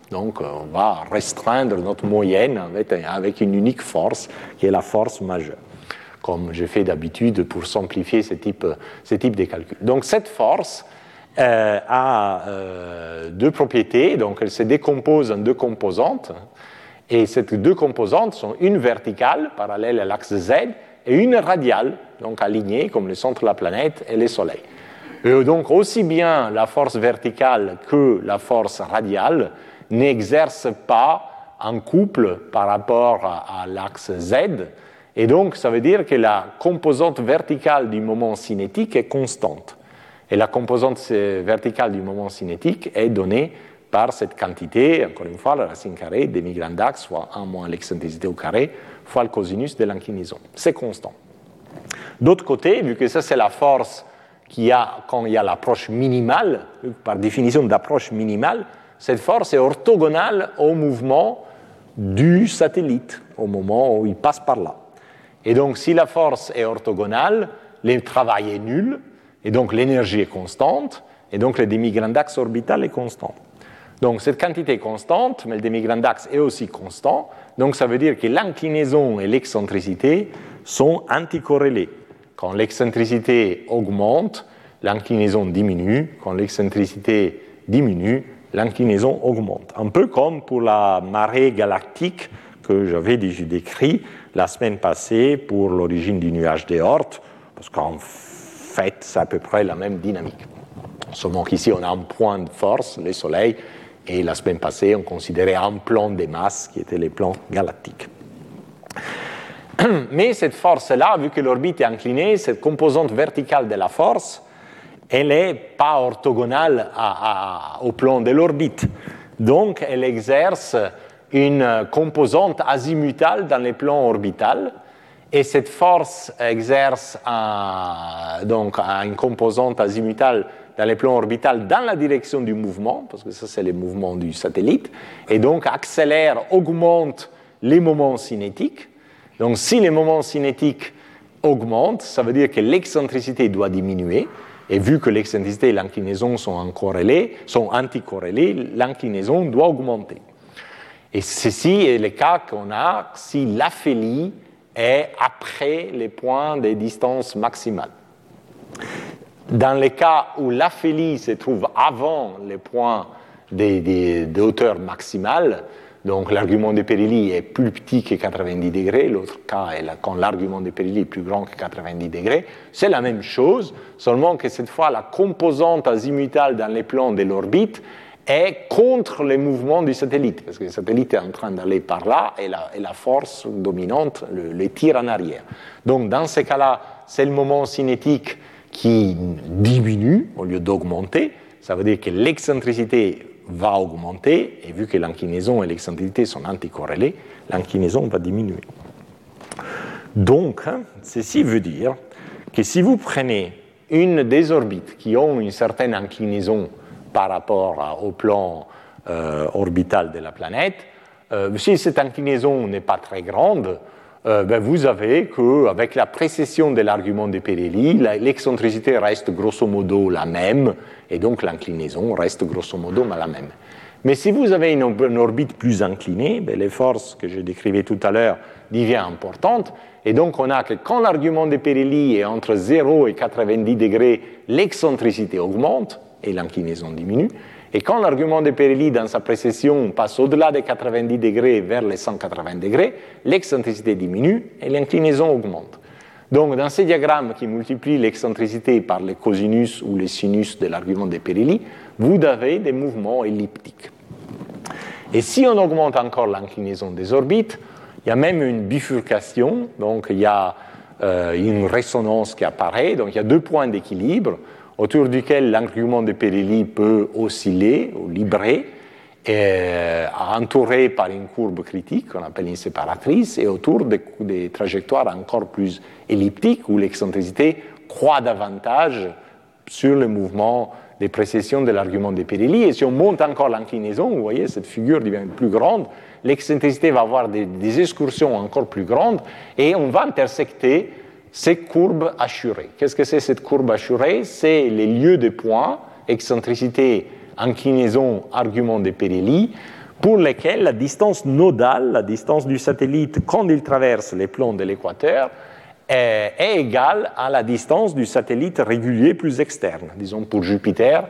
Donc on va restreindre notre moyenne avec une unique force, qui est la force majeure, comme je fais d'habitude pour simplifier ce type de calcul. Donc cette force a deux propriétés, donc elle se décompose en deux composantes, et ces deux composantes sont une verticale, parallèle à l'axe Z, et une radiale, donc alignée comme le centre de la planète et le Soleil. Et donc aussi bien la force verticale que la force radiale n'exercent pas un couple par rapport à l'axe Z, et donc ça veut dire que la composante verticale du moment cinétique est constante. Et la composante verticale du moment cinétique est donnée par cette quantité, encore une fois, la racine carrée, demi-grand axe, fois 1 moins l'excentricité au carré, fois le cosinus de l'inclinaison. C'est constant. D'autre côté, vu que ça c'est la force qu'il y a quand il y a l'approche minimale, par définition d'approche minimale, cette force est orthogonale au mouvement du satellite, au moment où il passe par là. Et donc si la force est orthogonale, le travail est nul, et donc l'énergie est constante, et donc le demi-grand axe orbital est constant. Donc cette quantité est constante, mais le demi-grand axe est aussi constant, donc ça veut dire que l'inclinaison et l'excentricité sont anticorrélées. Quand l'excentricité augmente, l'inclinaison diminue, quand l'excentricité diminue, l'inclinaison augmente. Un peu comme pour la marée galactique que j'avais déjà décrit la semaine passée pour l'origine du nuage d'Oort, parce qu'en fait, c'est à peu près la même dynamique. Seulement qu'ici, on a un point de force, le Soleil, et la semaine passée, on considérait un plan des masses qui étaient les plans galactiques. Mais cette force-là, vu que l'orbite est inclinée, cette composante verticale de la force, elle n'est pas orthogonale au plan de l'orbite. Donc, elle exerce une composante azimutale dans les plans orbitales, et cette force exerce donc une composante azimutale dans les plans orbitales dans la direction du mouvement, parce que ça c'est le mouvement du satellite, et donc accélère, augmente les moments cinétiques. Donc si les moments cinétiques augmentent, ça veut dire que l'excentricité doit diminuer, et vu que l'excentricité et l'inclinaison sont anticorrélées, l'inclinaison doit augmenter. Et ceci est le cas qu'on a si l'aphélie est après les points des distances maximales. Dans le cas où l'aphélie se trouve avant les points de hauteur maximale, donc l'argument de Périlly est plus petit que 90 degrés, l'autre cas est quand l'argument de Périlly est plus grand que 90 degrés, c'est la même chose, seulement que cette fois la composante azimutale dans les plans de l'orbite est contre les mouvements du satellite, parce que le satellite est en train d'aller par là et la force dominante le tire en arrière. Donc dans ces cas-là, c'est le moment cinétique qui diminue au lieu d'augmenter, ça veut dire que l'excentricité va augmenter, et vu que l'inclinaison et l'excentricité sont anticorrélées, l'inclinaison va diminuer. Donc, ceci veut dire que si vous prenez une des orbites qui ont une certaine inclinaison par rapport au plan orbital de la planète, si cette inclinaison n'est pas très grande, vous avez qu'avec la précession de l'argument de Périlly, l'excentricité reste grosso modo la même, et donc l'inclinaison reste grosso modo la même. Mais si vous avez une orbite plus inclinée, les forces que je décrivais tout à l'heure deviennent importantes, et donc on a que quand l'argument de Périlly est entre 0 et 90 degrés, l'excentricité augmente et l'inclinaison diminue, et quand l'argument de Périlly dans sa précession passe au-delà des 90 degrés vers les 180 degrés, l'excentricité diminue et l'inclinaison augmente. Donc dans ces diagrammes qui multiplient l'excentricité par les cosinus ou les sinus de l'argument de Périlly, vous avez des mouvements elliptiques. Et si on augmente encore l'inclinaison des orbites, il y a même une bifurcation, donc il y a une résonance qui apparaît, donc il y a deux points d'équilibre autour duquel l'argument de Périlly peut osciller ou librer, entouré par une courbe critique qu'on appelle une séparatrice, et autour des trajectoires encore plus elliptiques où l'excentricité croît davantage sur le mouvement des précessions de l'argument de Périlly. Et si on monte encore l'inclinaison, vous voyez, cette figure devient plus grande, l'excentricité va avoir des excursions encore plus grandes, et on va intersecter ces courbes hachurées. Qu'est-ce que c'est cette courbe hachurée? C'est les lieux de points, excentricité, inclinaison, argument de Périlly, pour lesquels la distance nodale, la distance du satellite quand il traverse les plans de l'équateur, est égale à la distance du satellite régulier plus externe, disons pour Jupiter,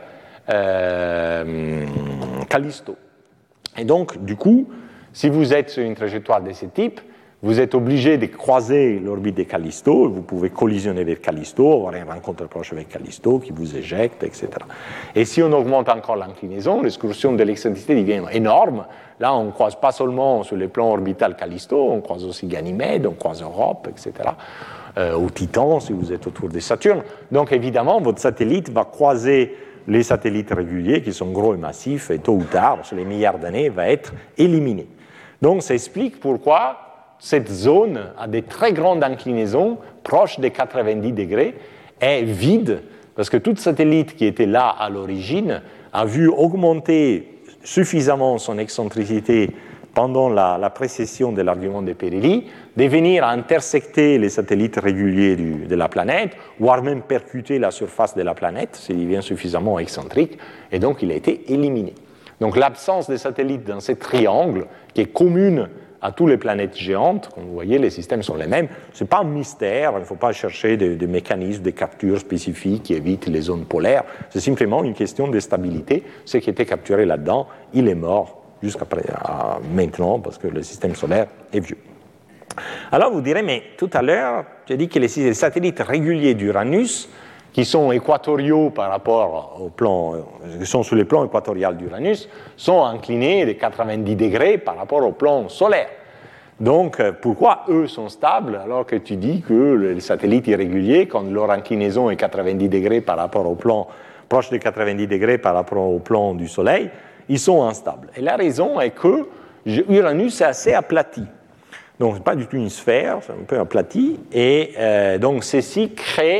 Callisto. Et donc, du coup, si vous êtes sur une trajectoire de ce type, vous êtes obligé de croiser l'orbite de Callisto, vous pouvez collisionner avec Callisto, avoir une rencontre proche avec Callisto qui vous éjecte, etc. Et si on augmente encore l'inclinaison, l'excursion de l'excentricité devient énorme. Là, on ne croise pas seulement sur les plans orbitales Callisto, on croise aussi Ganymède, on croise Europe, etc. Ou Titan, si vous êtes autour de Saturne. Donc, évidemment, votre satellite va croiser les satellites réguliers qui sont gros et massifs, et tôt ou tard, sur les milliards d'années, va être éliminé. Donc, ça explique pourquoi cette zone a des très grandes inclinaisons, proches des 90 degrés, est vide, parce que tout satellite qui était là à l'origine a vu augmenter suffisamment son excentricité pendant la précession de l'argument de Peretti, de venir intersecter les satellites réguliers de la planète, voire même percuter la surface de la planète s'il devient suffisamment excentrique, et donc il a été éliminé. Donc l'absence des satellites dans ce triangle, qui est commune à toutes les planètes géantes, comme vous voyez, les systèmes sont les mêmes, ce n'est pas un mystère, il ne faut pas chercher des mécanismes de capture spécifiques qui évitent les zones polaires, c'est simplement une question de stabilité. Ce qui était capturé là-dedans, il est mort jusqu'à maintenant, parce que le système solaire est vieux. Alors vous direz, mais tout à l'heure, j'ai dit que les satellites réguliers d'Uranus, qui sont équatoriaux par rapport au plan, qui sont sur le plan équatorial d'Uranus, sont inclinés de 90 degrés par rapport au plan solaire. Donc, pourquoi eux sont stables alors que tu dis que les satellites irréguliers, quand leur inclinaison est 90 degrés par rapport au plan, proche de 90 degrés par rapport au plan du Soleil, ils sont instables. Et la raison est que Uranus est assez aplati. Donc, ce n'est pas du tout une sphère, c'est un peu aplati. Et donc, ceci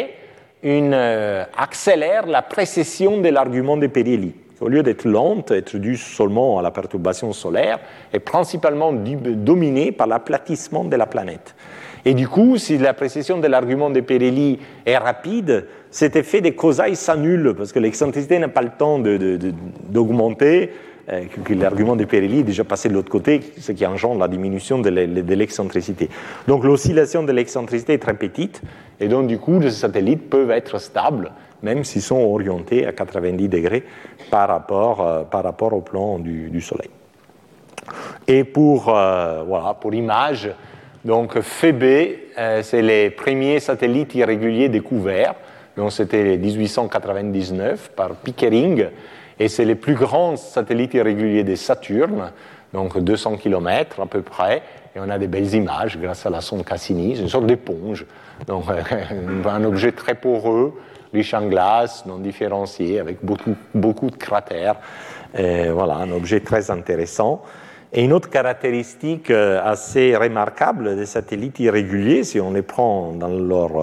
accélère la précession de l'argument de Peretti. Au lieu d'être lente, être due seulement à la perturbation solaire, est principalement dominée par l'aplatissement de la planète. Et du coup, si la précession de l'argument de Peretti est rapide, cet effet de causailles s'annule, parce que l'excentricité n'a pas le temps d'augmenter, que l'argument de Peretti est déjà passé de l'autre côté, ce qui engendre la diminution de l'excentricité. Donc l'oscillation de l'excentricité est très petite, et donc du coup, les satellites peuvent être stables, même s'ils sont orientés à 90 degrés par rapport au plan du Soleil. Et pour image, donc Phébé, c'est les premiers satellites irréguliers découverts, donc c'était 1899 par Pickering, et c'est les plus grands satellites irréguliers de Saturne, donc 200 km à peu près, et on a des belles images grâce à la sonde Cassini, c'est une sorte d'éponge, donc un objet très poreux, riche en glace, non différencié, avec beaucoup de cratères, voilà, un objet très intéressant. Et une autre caractéristique assez remarquable des satellites irréguliers, si on les prend dans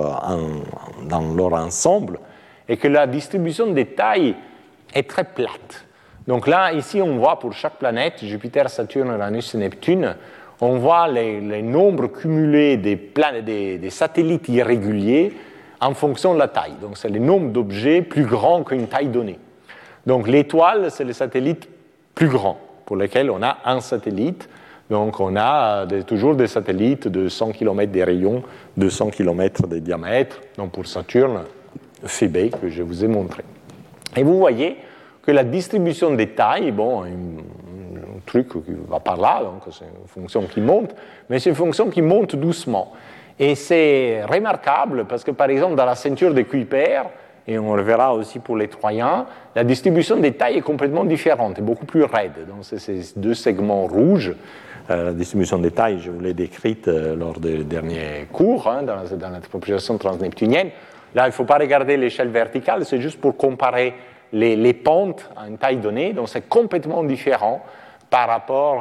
leur ensemble, est que la distribution des tailles est très plate. Donc là, ici, on voit pour chaque planète, Jupiter, Saturne, Uranus et Neptune, on voit les nombres cumulés des satellites irréguliers en fonction de la taille. Donc c'est le nombre d'objets plus grands qu'une taille donnée. Donc l'étoile, c'est le satellite plus grand, pour lequel on a un satellite. Donc on a toujours des satellites de 100 km de rayon, 200 km de diamètre. Donc pour Saturne, Phébé, que je vous ai montré. Et vous voyez que la distribution des tailles, bon, un truc qui va par là, donc c'est une fonction qui monte, mais c'est une fonction qui monte doucement. Et c'est remarquable parce que, par exemple, dans la ceinture de Kuiper, et on le verra aussi pour les Troyens, la distribution des tailles est complètement différente, et beaucoup plus raide. Donc c'est ces deux segments rouges. La distribution des tailles, je vous l'ai décrite lors des derniers cours, dans la population transneptunienne. Là, il ne faut pas regarder l'échelle verticale, c'est juste pour comparer les pentes à une taille donnée, donc c'est complètement différent par rapport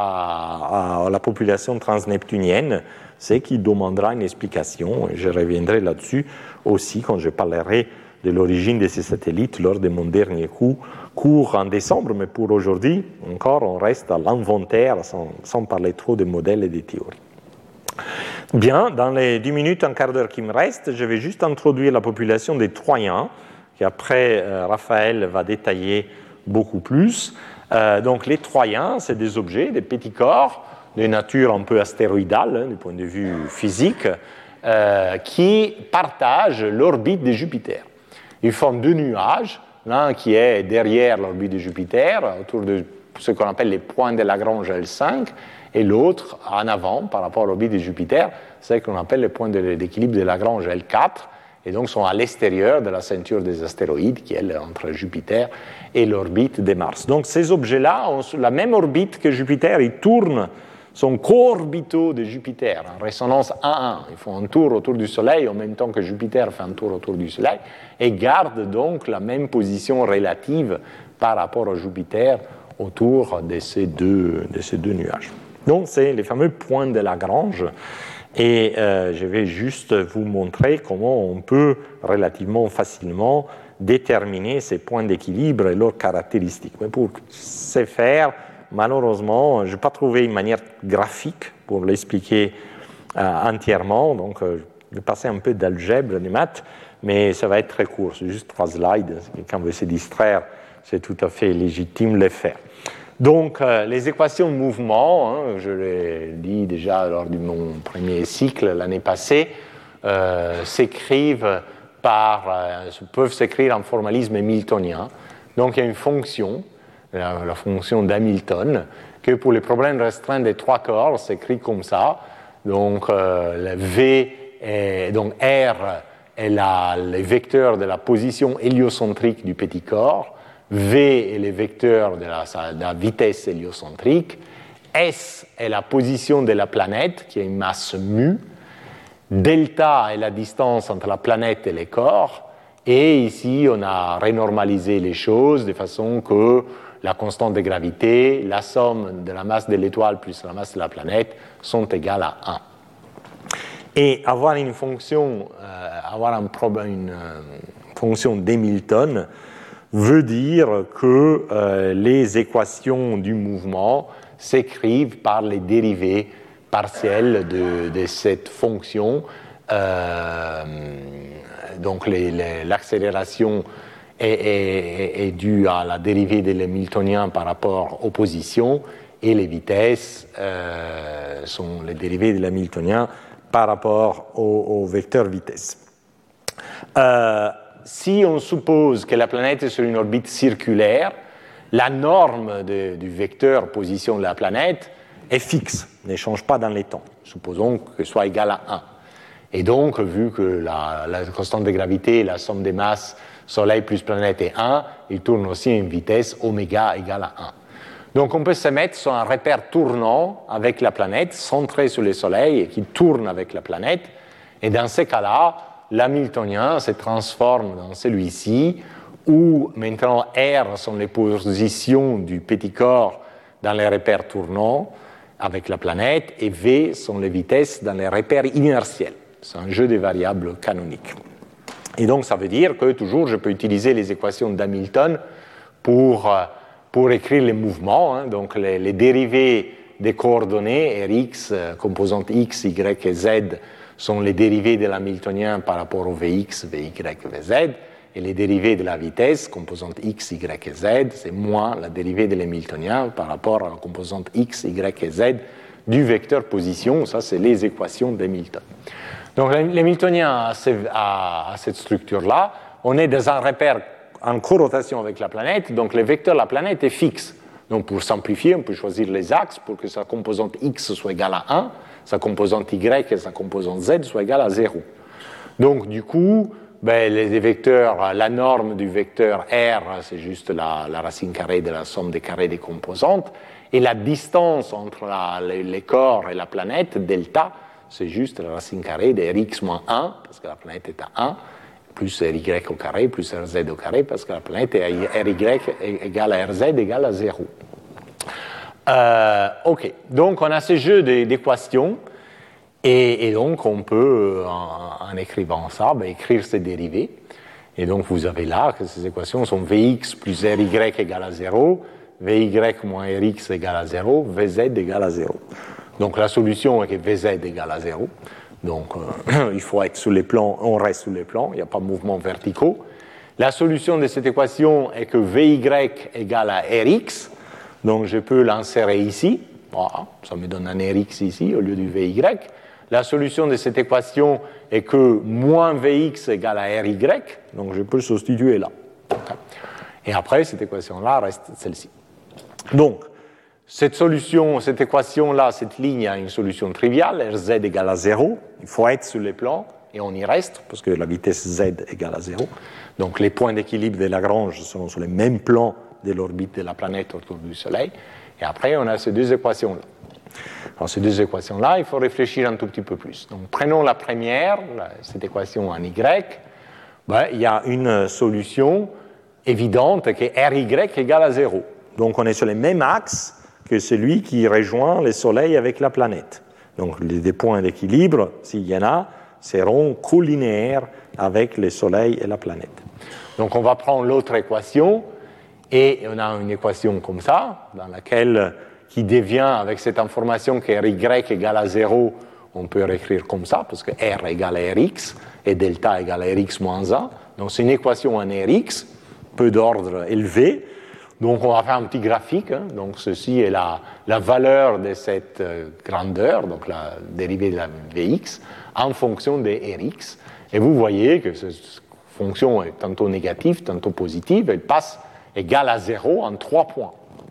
à la population transneptunienne, ce qui demandera une explication, et je reviendrai là-dessus aussi quand je parlerai de l'origine de ces satellites lors de mon dernier cours en décembre, mais pour aujourd'hui, encore, on reste à l'inventaire sans parler trop de modèles et de théories. Bien, dans les 10 minutes, un quart d'heure qui me reste, je vais juste introduire la population des Troyens, qu'après Raphaël va détailler beaucoup plus. Donc les Troyens, c'est des objets, des petits corps, de nature un peu astéroïdale, du point de vue physique, qui partagent l'orbite de Jupiter. Ils forment deux nuages, l'un qui est derrière l'orbite de Jupiter, autour de ce qu'on appelle les points de Lagrange L5, et l'autre en avant par rapport à l'orbite de Jupiter, c'est ce qu'on appelle les points d'équilibre de Lagrange L4, et donc sont à l'extérieur de la ceinture des astéroïdes qui est entre Jupiter et l'orbite de Mars. Donc ces objets-là ont la même orbite que Jupiter, ils tournent, sont co-orbitaux de Jupiter, en résonance 1-1. Ils font un tour autour du Soleil en même temps que Jupiter fait un tour autour du Soleil et gardent donc la même position relative par rapport à Jupiter autour de ces deux nuages. Donc c'est les fameux points de Lagrange. Et je vais juste vous montrer comment on peut relativement facilement déterminer ces points d'équilibre et leurs caractéristiques. Mais pour ce faire, malheureusement, je n'ai pas trouvé une manière graphique pour l'expliquer entièrement. Donc, je vais passer un peu d'algèbre, des maths, mais ça va être très court. C'est juste 3 slides. Quand on veut se distraire, c'est tout à fait légitime de le faire. Donc, les équations de mouvement, je l'ai dit déjà lors de mon premier cycle l'année passée, peuvent s'écrire en formalisme hamiltonien. Donc, il y a une fonction, la fonction d'Hamilton, que pour les problèmes restreints des trois corps, s'écrit comme ça. Donc, donc R est le vecteur de la position héliocentrique du petit corps. V est le vecteur de la vitesse héliocentrique, S est la position de la planète, qui est une masse mu, delta est la distance entre la planète et les corps, et ici on a renormalisé les choses de façon que la constante de gravité, la somme de la masse de l'étoile plus la masse de la planète sont égales à 1. Et avoir une fonction, une fonction d'Hamilton veut dire que les équations du mouvement s'écrivent par les dérivées partielles de cette fonction. Donc l'accélération est due à la dérivée de l'hamiltonien par rapport aux positions et les vitesses sont les dérivées de l'hamiltonien par rapport au vecteur vitesse. Si on suppose que la planète est sur une orbite circulaire, la norme du vecteur position de la planète est fixe, ne change pas dans les temps. Supposons que ce soit égal à 1. Et donc, vu que la constante de gravité, la somme des masses Soleil plus planète est 1, il tourne aussi à une vitesse oméga égale à 1. Donc, on peut se mettre sur un repère tournant avec la planète, centré sur le Soleil et qui tourne avec la planète. Et dans ces cas-là, l'hamiltonien se transforme dans celui-ci, où maintenant R sont les positions du petit corps dans les repères tournants avec la planète, et V sont les vitesses dans les repères inertiels. C'est un jeu de variables canoniques. Et donc ça veut dire que toujours je peux utiliser les équations d'Hamilton pour écrire les mouvements, donc les dérivées des coordonnées, Rx, composantes x, y et z, sont les dérivées de l'hamiltonien par rapport au Vx, Vy, Vz, et les dérivées de la vitesse, composante x, y et z, c'est moins la dérivée de l'hamiltonien par rapport à la composante x, y et z du vecteur position. Ça, c'est les équations d'Hamilton. Donc l'hamiltonien a cette structure-là. On est dans un repère en corotation avec la planète, donc le vecteur de la planète est fixe. Donc pour simplifier, on peut choisir les axes pour que sa composante x soit égale à 1, sa composante y et sa composante z soient égales à 0. Donc du coup, les vecteurs, la norme du vecteur R, c'est juste la racine carrée de la somme des carrés des composantes, et la distance entre les corps et la planète, delta, c'est juste la racine carrée de Rx moins 1, parce que la planète est à 1, plus Ry au carré, plus Rz au carré, parce que la planète est Ry égale à Rz égale à 0. OK, donc on a ce jeu d'équations, et donc on peut, en écrivant ça, écrire ces dérivées. Et donc vous avez là que ces équations sont Vx plus Ry égale à 0, Vy moins Rx égale à 0, Vz égale à 0. Donc la solution est que Vz égale à 0. Donc il faut être sur les plans, on reste sur les plans, il n'y a pas de mouvement verticaux. La solution de cette équation est que Vy égale à Rx. Donc je peux l'insérer ici. Voilà, ça me donne un Rx ici au lieu du Vy. La solution de cette équation est que moins Vx égale à Ry, donc je peux le substituer là. Et après, cette équation-là reste celle-ci. Donc, cette équation-là, cette ligne a une solution triviale, Rz égale à 0. Il faut être sur les plans, et on y reste, parce que la vitesse z égale à 0. Donc, les points d'équilibre de Lagrange seront sur les mêmes plans de l'orbite de la planète autour du Soleil. Et après, on a ces deux équations-là. Alors, ces deux équations-là, il faut réfléchir un tout petit peu plus. Donc, prenons la première, cette équation en y. Il y a une solution évidente qui est Ry égale à 0. Donc, on est sur le même axe que celui qui rejoint le Soleil avec la planète. Donc, les points d'équilibre, s'il y en a, seront collinéaires avec le Soleil et la planète. Donc, on va prendre l'autre équation, et on a une équation comme ça, dans laquelle, qui devient, avec cette information que Ry égale à 0, on peut réécrire comme ça, parce que R égale à Rx, et delta égale à Rx moins 1. Donc, c'est une équation en Rx, peu d'ordre élevé. Donc, on va faire un petit graphique. Donc, ceci est la valeur de cette grandeur, donc la dérivée de la Vx, en fonction de Rx. Et vous voyez que cette fonction est tantôt négative, tantôt positive. Elle passe égale à 0 en 3 points.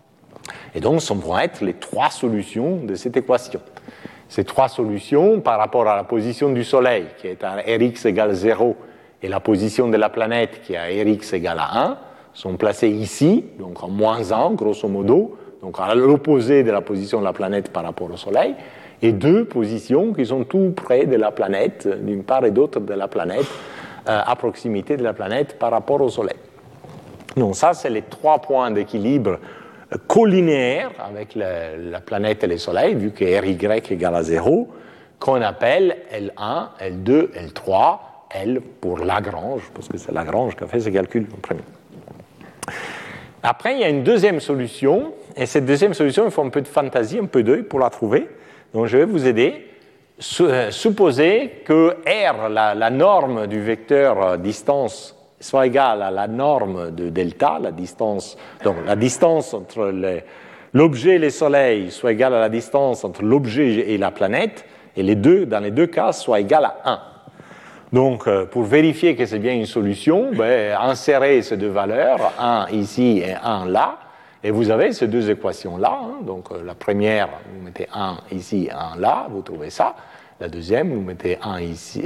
Et donc, ce vont être les 3 solutions de cette équation. Ces 3 solutions, par rapport à la position du Soleil, qui est à Rx égale 0, et la position de la planète, qui est à Rx égale à 1, sont placées ici, donc en moins 1, grosso modo, donc à l'opposé de la position de la planète par rapport au Soleil, et 2 positions qui sont tout près de la planète, d'une part et d'autre de la planète, à proximité de la planète par rapport au Soleil. Donc ça, c'est les 3 points d'équilibre collinéaires avec la planète et le Soleil, vu que Ry égale à 0, qu'on appelle L1, L2, L3, L pour Lagrange, parce que c'est Lagrange qui a fait ce calcul en premier. Après, il y a une deuxième solution, et cette deuxième solution, il faut un peu de fantaisie, un peu d'œil pour la trouver. Donc, je vais vous aider. Supposez que R, la norme du vecteur distance, soit égale à la norme de delta, la distance entre l'objet et le Soleil soit égale à la distance entre l'objet et la planète, et dans les deux cas, soit égale à 1. Donc, pour vérifier que c'est bien une solution, insérez ces deux valeurs, 1 ici et 1 là, et vous avez ces deux équations-là. Donc, la première, vous mettez 1 ici et 1 là, vous trouvez ça. La deuxième, vous mettez 1 ici,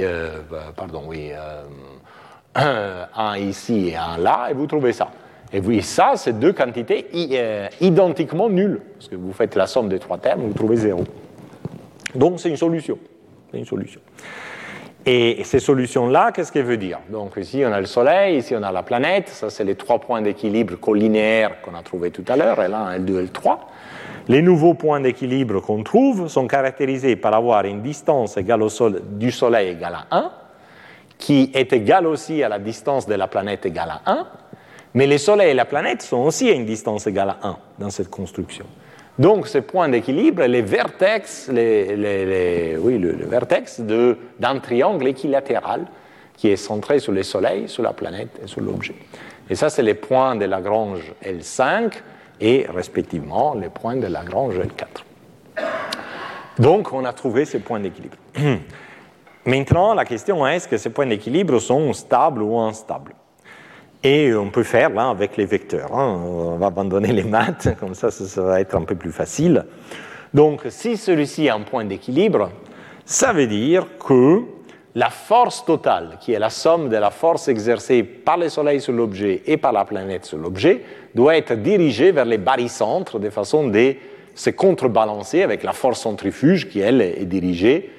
1 ici et 1 là, et vous trouvez ça. Et oui, ça, c'est deux quantités identiquement nulles, parce que vous faites la somme des 3 termes, vous trouvez 0. Donc, c'est une solution. C'est une solution. Et ces solutions-là, qu'est-ce qu'elles veulent dire? Donc ici, on a le Soleil, ici, on a la planète. Ça, c'est les 3 points d'équilibre collinéaires qu'on a trouvés tout à l'heure, L1, L2, L3. Les nouveaux points d'équilibre qu'on trouve sont caractérisés par avoir une distance égale du Soleil égale à 1, qui est égale aussi à la distance de la planète égale à 1, mais le Soleil et la planète sont aussi à une distance égale à 1 dans cette construction. Donc, ces points d'équilibre, les vertex, le vertex d'un triangle équilatéral qui est centré sur le Soleil, sur la planète et sur l'objet. Et ça, c'est les points de Lagrange L5 et, respectivement, les points de Lagrange L4. Donc, on a trouvé ces points d'équilibre. Maintenant, la question est, est-ce que ces points d'équilibre sont stables ou instables? Et on peut faire là avec les vecteurs. On va abandonner les maths, comme ça va être un peu plus facile. Donc, si celui-ci est un point d'équilibre, ça veut dire que la force totale, qui est la somme de la force exercée par le Soleil sur l'objet et par la planète sur l'objet, doit être dirigée vers les barycentres de façon de se contrebalancer avec la force centrifuge qui, elle, est dirigée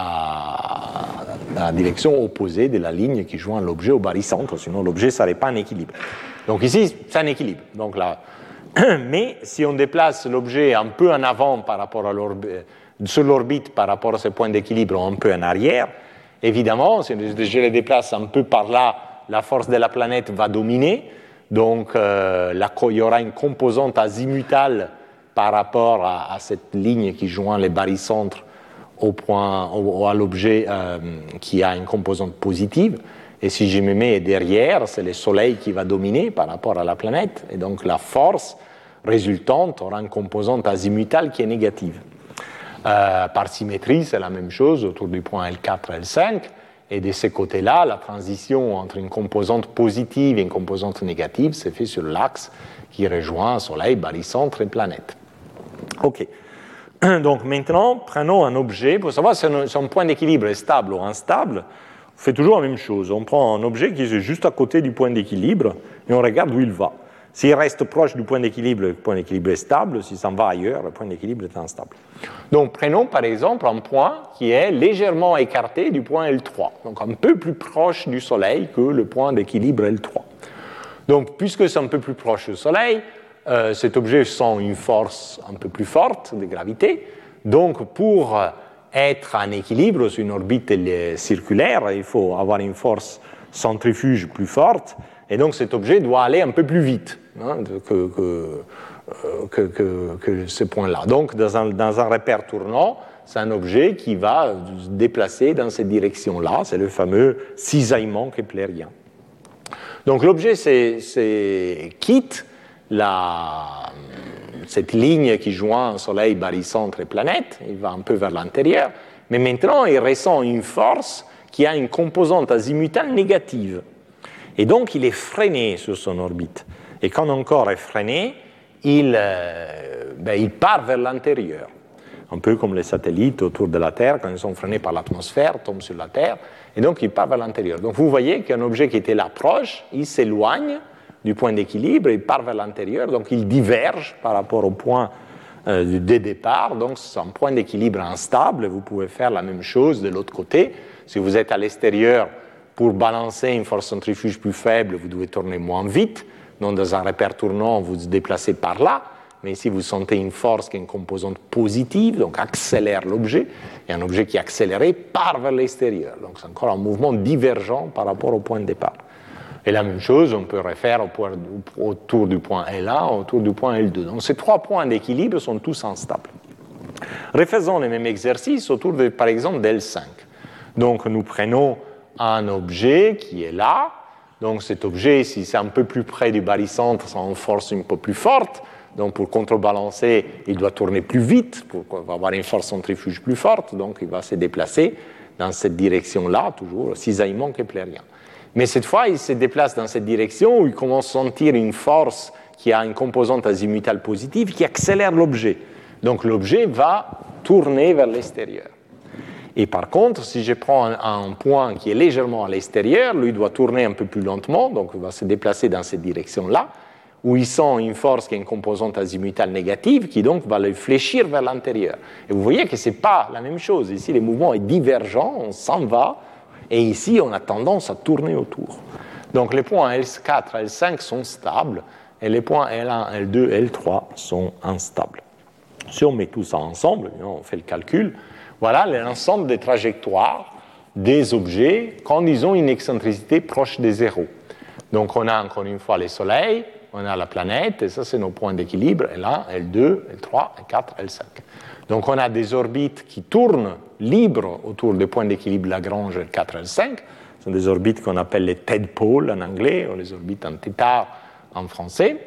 à la direction opposée de la ligne qui joint l'objet au barycentre, sinon l'objet ne serait pas en équilibre. Donc ici, c'est un équilibre. Donc là, mais si on déplace l'objet un peu en avant par rapport à sur l'orbite par rapport à ce point d'équilibre ou un peu en arrière, évidemment, si je le déplace un peu par là, la force de la planète va dominer. Donc il y aura une composante azimutale par rapport à cette ligne qui joint les barycentres à l'objet qui a une composante positive. Et si je me mets derrière, c'est le Soleil qui va dominer par rapport à la planète. Et donc la force résultante aura une composante azimutale qui est négative. Par symétrie, c'est la même chose autour du point L4 et L5. Et de ce côté-là, la transition entre une composante positive et une composante négative se fait sur l'axe qui rejoint Soleil, barycentre et planète. OK. Donc maintenant, prenons un objet. Pour savoir si un point d'équilibre est stable ou instable, on fait toujours la même chose. On prend un objet qui est juste à côté du point d'équilibre et on regarde où il va. S'il reste proche du point d'équilibre, le point d'équilibre est stable. S'il s'en va ailleurs, le point d'équilibre est instable. Donc, prenons par exemple un point qui est légèrement écarté du point L3, donc un peu plus proche du Soleil que le point d'équilibre L3. Donc, puisque c'est un peu plus proche du Soleil, cet objet sent une force un peu plus forte de gravité. Donc, pour être en équilibre sur une orbite circulaire, il faut avoir une force centrifuge plus forte. Et donc, cet objet doit aller un peu plus vite que ce point-là. Donc, dans un repère tournant, c'est un objet qui va se déplacer dans cette direction-là. C'est le fameux cisaillement keplérien. Donc, l'objet quitte cette ligne qui joint Soleil, barycentre et planète. Il va un peu vers l'intérieur. Mais maintenant, il ressent une force qui a une composante azimutale négative. Et donc, il est freiné sur son orbite. Et quand un corps est freiné, il part vers l'intérieur. Un peu comme les satellites autour de la Terre, quand ils sont freinés par l'atmosphère, tombent sur la Terre. Et donc, il part vers l'intérieur. Donc, vous voyez qu'un objet qui était là proche, il s'éloigne du point d'équilibre, il part vers l'intérieur. Donc, il diverge par rapport au point de départ. Donc, c'est un point d'équilibre instable. Vous pouvez faire la même chose de l'autre côté. Si vous êtes à l'extérieur, pour balancer une force centrifuge plus faible, vous devez tourner moins vite. Donc, dans un repère tournant, vous vous déplacez par là. Mais ici, vous sentez une force qui est une composante positive, donc accélère l'objet. Et un objet qui est accéléré part vers l'extérieur. Donc, c'est encore un mouvement divergent par rapport au point de départ. Et la même chose, on peut refaire autour du point L1, autour du point L2. Donc, ces trois points d'équilibre sont tous instables. Refaisons le même exercice autour, par exemple, d'L5. Donc, nous prenons un objet qui est là. Donc, cet objet, si c'est un peu plus près du barycentre, ça a une force un peu plus forte. Donc, pour contrebalancer, il doit tourner plus vite, pour avoir une force centrifuge plus forte. Donc, il va se déplacer dans cette direction-là, toujours, cisaillement keplérien. Mais cette fois, il se déplace dans cette direction où il commence à sentir une force qui a une composante azimutale positive qui accélère l'objet. Donc, l'objet va tourner vers l'extérieur. Et par contre, si je prends un point qui est légèrement à l'extérieur, lui doit tourner un peu plus lentement, donc il va se déplacer dans cette direction-là, où il sent une force qui est une composante azimutale négative, qui donc va le fléchir vers l'intérieur. Et vous voyez que ce n'est pas la même chose. Ici, le mouvement est divergent, on s'en va, et ici, on a tendance à tourner autour. Donc, les points L4 et L5 sont stables, et les points L1, L2 et L3 sont instables. Si on met tout ça ensemble, on fait le calcul, voilà l'ensemble des trajectoires des objets quand ils ont une excentricité proche de zéro. Donc, on a encore une fois le Soleil, on a la planète, et ça, c'est nos points d'équilibre, L1, L2, L3, L4, L5. Donc, on a des orbites qui tournent libres autour des points d'équilibre Lagrange L4, L5. Ce sont des orbites qu'on appelle les TED-poles en anglais, ou les orbites en θ en français.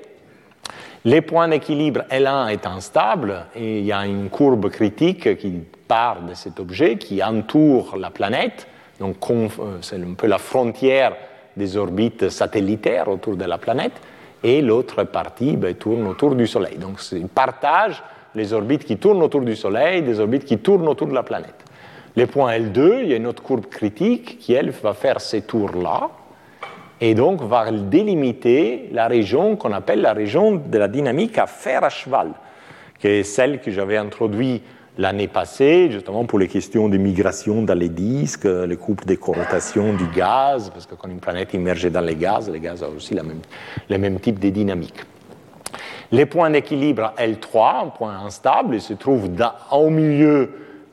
Les points d'équilibre L1 est instable, et il y a une courbe critique qui part de cet objet, qui entoure la planète. Donc, c'est un peu la frontière des orbites satellitaires autour de la planète. Et l'autre partie tourne autour du Soleil. Donc, il partage les orbites qui tournent autour du Soleil des orbites qui tournent autour de la planète. Les points L2, il y a une autre courbe critique qui, elle, va faire ces tours-là et donc va délimiter la région qu'on appelle la région de la dynamique à fer à cheval, qui est celle que j'avais introduite l'année passée, justement pour les questions de migration dans les disques, les courbes de corrotation du gaz, parce que quand une planète immergée dans les gaz ont aussi le même type de dynamique. Les points d'équilibre L3, un point instable, il se trouve au milieu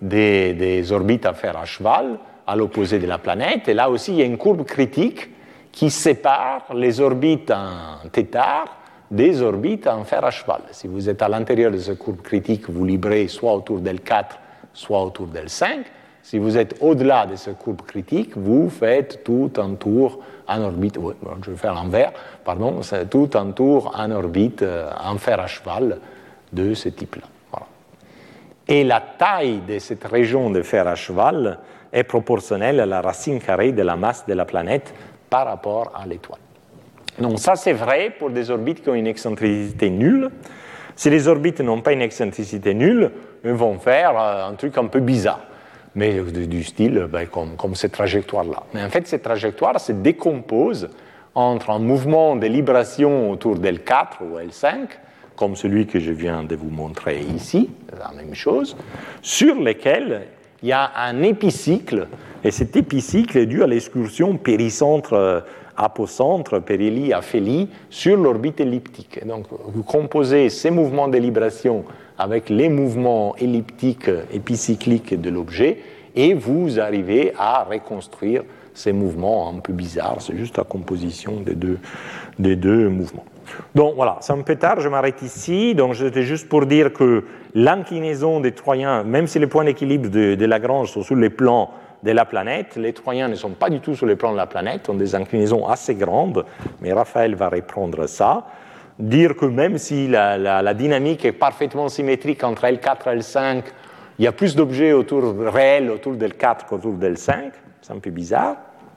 des orbites à fer à cheval, à l'opposé de la planète, et là aussi il y a une courbe critique qui sépare les orbites en θ des orbites en fer à cheval. Si vous êtes à l'intérieur de cette courbe critique, vous librez soit autour d'L4, soit autour d'L5. si vous êtes au-delà de cette courbe critique, vous faites tout un tour en orbite, je vais faire l'envers, pardon, c'est tout un tour en orbite en fer à cheval de ce type-là. Voilà. Et la taille de cette région de fer à cheval est proportionnelle à la racine carrée de la masse de la planète par rapport à l'étoile. Donc ça, c'est vrai pour des orbites qui ont une excentricité nulle. Si les orbites n'ont pas une excentricité nulle, ils vont faire un truc un peu bizarre, mais du style comme cette trajectoire-là. Mais en fait, cette trajectoire se décompose entre un mouvement de libration autour d'L4 ou L5, comme celui que je viens de vous montrer ici, la même chose, sur lequel il y a un épicycle, et cet épicycle est dû à l'excursion péricentre-apocentre, périhélie-aphélie, sur l'orbite elliptique. Et donc, vous composez ces mouvements de libration avec les mouvements elliptiques épicycliques de l'objet, et vous arrivez à reconstruire ces mouvements un peu bizarres. C'est juste la composition des deux mouvements. Donc voilà, c'est un peu tard, je m'arrête ici. Donc c'était juste pour dire que l'inclinaison des troyens, même si les points d'équilibre de Lagrange sont sur les plans de la planète, les troyens ne sont pas du tout sur les plans de la planète, ont des inclinaisons assez grandes, mais Raphaël va reprendre ça. Dire que même si la dynamique est parfaitement symétrique entre L4 et L5, il y a plus d'objets réels autour d'L4 qu'autour d'L5, c'est un peu bizarre.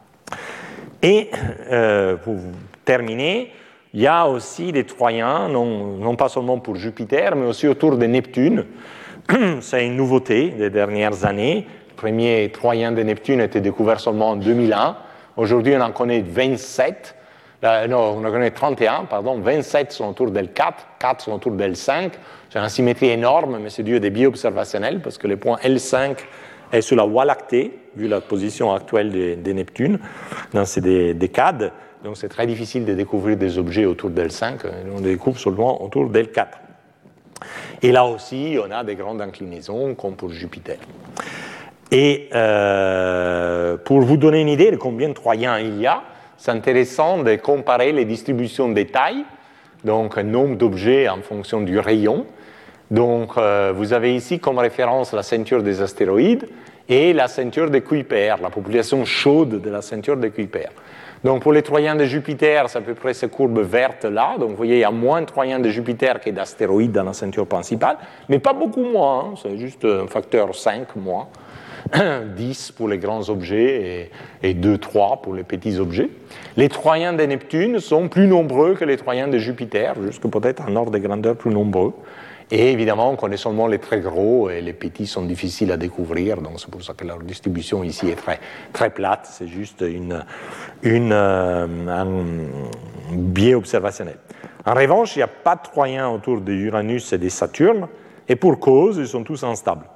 Et pour terminer, il y a aussi des troyens, non pas seulement pour Jupiter, mais aussi autour de Neptune. C'est une nouveauté des dernières années. Le premier troyen de Neptune a été découvert seulement en 2001. Aujourd'hui, on en connaît 27. On en connaît 31, pardon. 27 sont autour d'L4, 4 sont autour d'L5. C'est une symétrie énorme, mais c'est dû à des biais observationnels, parce que le point L5 est sur la Voie lactée, vu la position actuelle de Neptune, dans ces décades. Donc c'est très difficile de découvrir des objets autour d'L5, on les découvre seulement autour d'L4. Et là aussi, on a des grandes inclinaisons, comme pour Jupiter. Et pour vous donner une idée de combien de troyens il y a, c'est intéressant de comparer les distributions des tailles, donc un nombre d'objets en fonction du rayon. Donc vous avez ici comme référence la ceinture des astéroïdes et la ceinture de Kuiper, la population chaude de la ceinture de Kuiper. Donc pour les troyens de Jupiter, c'est à peu près cette courbe verte-là. Donc vous voyez, il y a moins de troyens de Jupiter que d'astéroïdes dans la ceinture principale, mais pas beaucoup moins, hein. C'est juste un facteur 5 moins. 10 pour les grands objets et 2, 3 pour les petits objets. Les troyens de Neptune sont plus nombreux que les troyens de Jupiter, jusque peut-être un ordre de grandeur plus nombreux. Et évidemment, on connaît seulement les très gros et les petits sont difficiles à découvrir, donc c'est pour ça que leur distribution ici est très, très plate, c'est juste un biais observationnel. En revanche, il n'y a pas de troyens autour de Uranus et de Saturne, et pour cause, ils sont tous instables.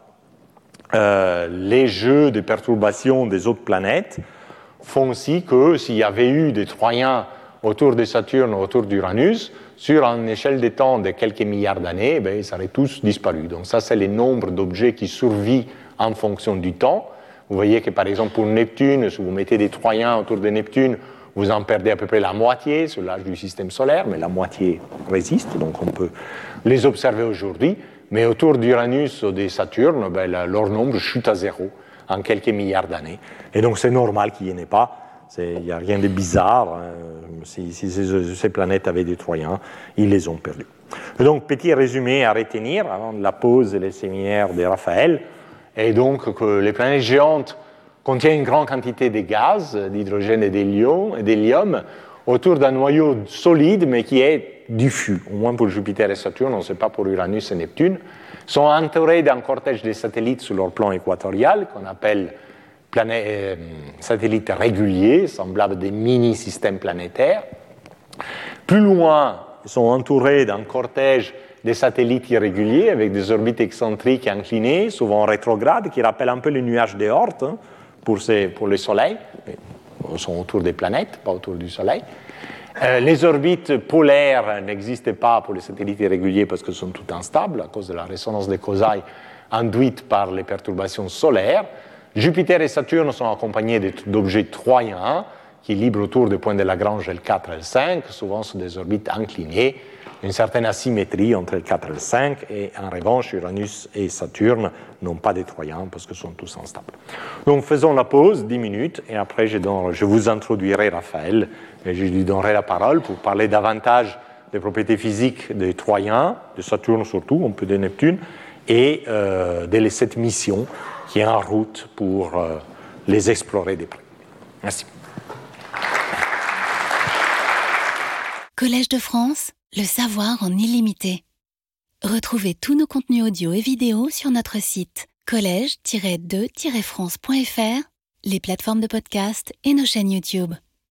Les jeux de perturbation des autres planètes font aussi que s'il y avait eu des troyens autour de Saturne, autour d'Uranus, sur une échelle de temps de quelques milliards d'années, ils auraient tous disparu. Donc ça, c'est le nombre d'objets qui survivent en fonction du temps. Vous voyez que par exemple pour Neptune, si vous mettez des troyens autour de Neptune, vous en perdez à peu près la moitié sur l'âge du système solaire, mais la moitié résiste, donc on peut les observer aujourd'hui. Mais autour d'Uranus ou de Saturne, leur nombre chute à zéro en quelques milliards d'années. Et donc c'est normal qu'il n'y en ait pas. Il n'y a rien de bizarre. Si ces planètes avaient des troyens, ils les ont perdus. Et donc, petit résumé à retenir avant la pause et les séminaires de Raphaël, est donc que les planètes géantes contiennent une grande quantité de gaz, d'hydrogène et d'hélium, autour d'un noyau solide, mais qui est diffus. Au moins pour Jupiter et Saturne, on ne sait pas pour Uranus et Neptune. Sont entourés d'un cortège de satellites sur leur plan équatorial, qu'on appelle satellites réguliers, semblables à des mini-systèmes planétaires. Plus loin, ils sont entourés d'un cortège de satellites irréguliers avec des orbites excentriques et inclinées, souvent rétrogrades, qui rappellent un peu les nuages de Oort pour le Soleil. Ils sont autour des planètes, pas autour du Soleil. Les orbites polaires n'existent pas pour les satellites irréguliers parce qu'elles sont toutes instables à cause de la résonance des causailles induite par les perturbations solaires. Jupiter et Saturne sont accompagnés d'objets troyens qui est libre autour du point de Lagrange L4 et L5, souvent sur des orbites inclinées, une certaine asymétrie entre L4 et L5, et en revanche, Uranus et Saturne n'ont pas de troyens parce qu'ils sont tous instables. Donc faisons la pause, 10 minutes, et après je vous introduirai Raphaël, et je lui donnerai la parole pour parler davantage des propriétés physiques des troyens, de Saturne surtout, un peu de Neptune, et de cette mission qui est en route pour les explorer de près. Merci. Collège de France, le savoir en illimité. Retrouvez tous nos contenus audio et vidéo sur notre site collège-2-france.fr, les plateformes de podcast et nos chaînes YouTube.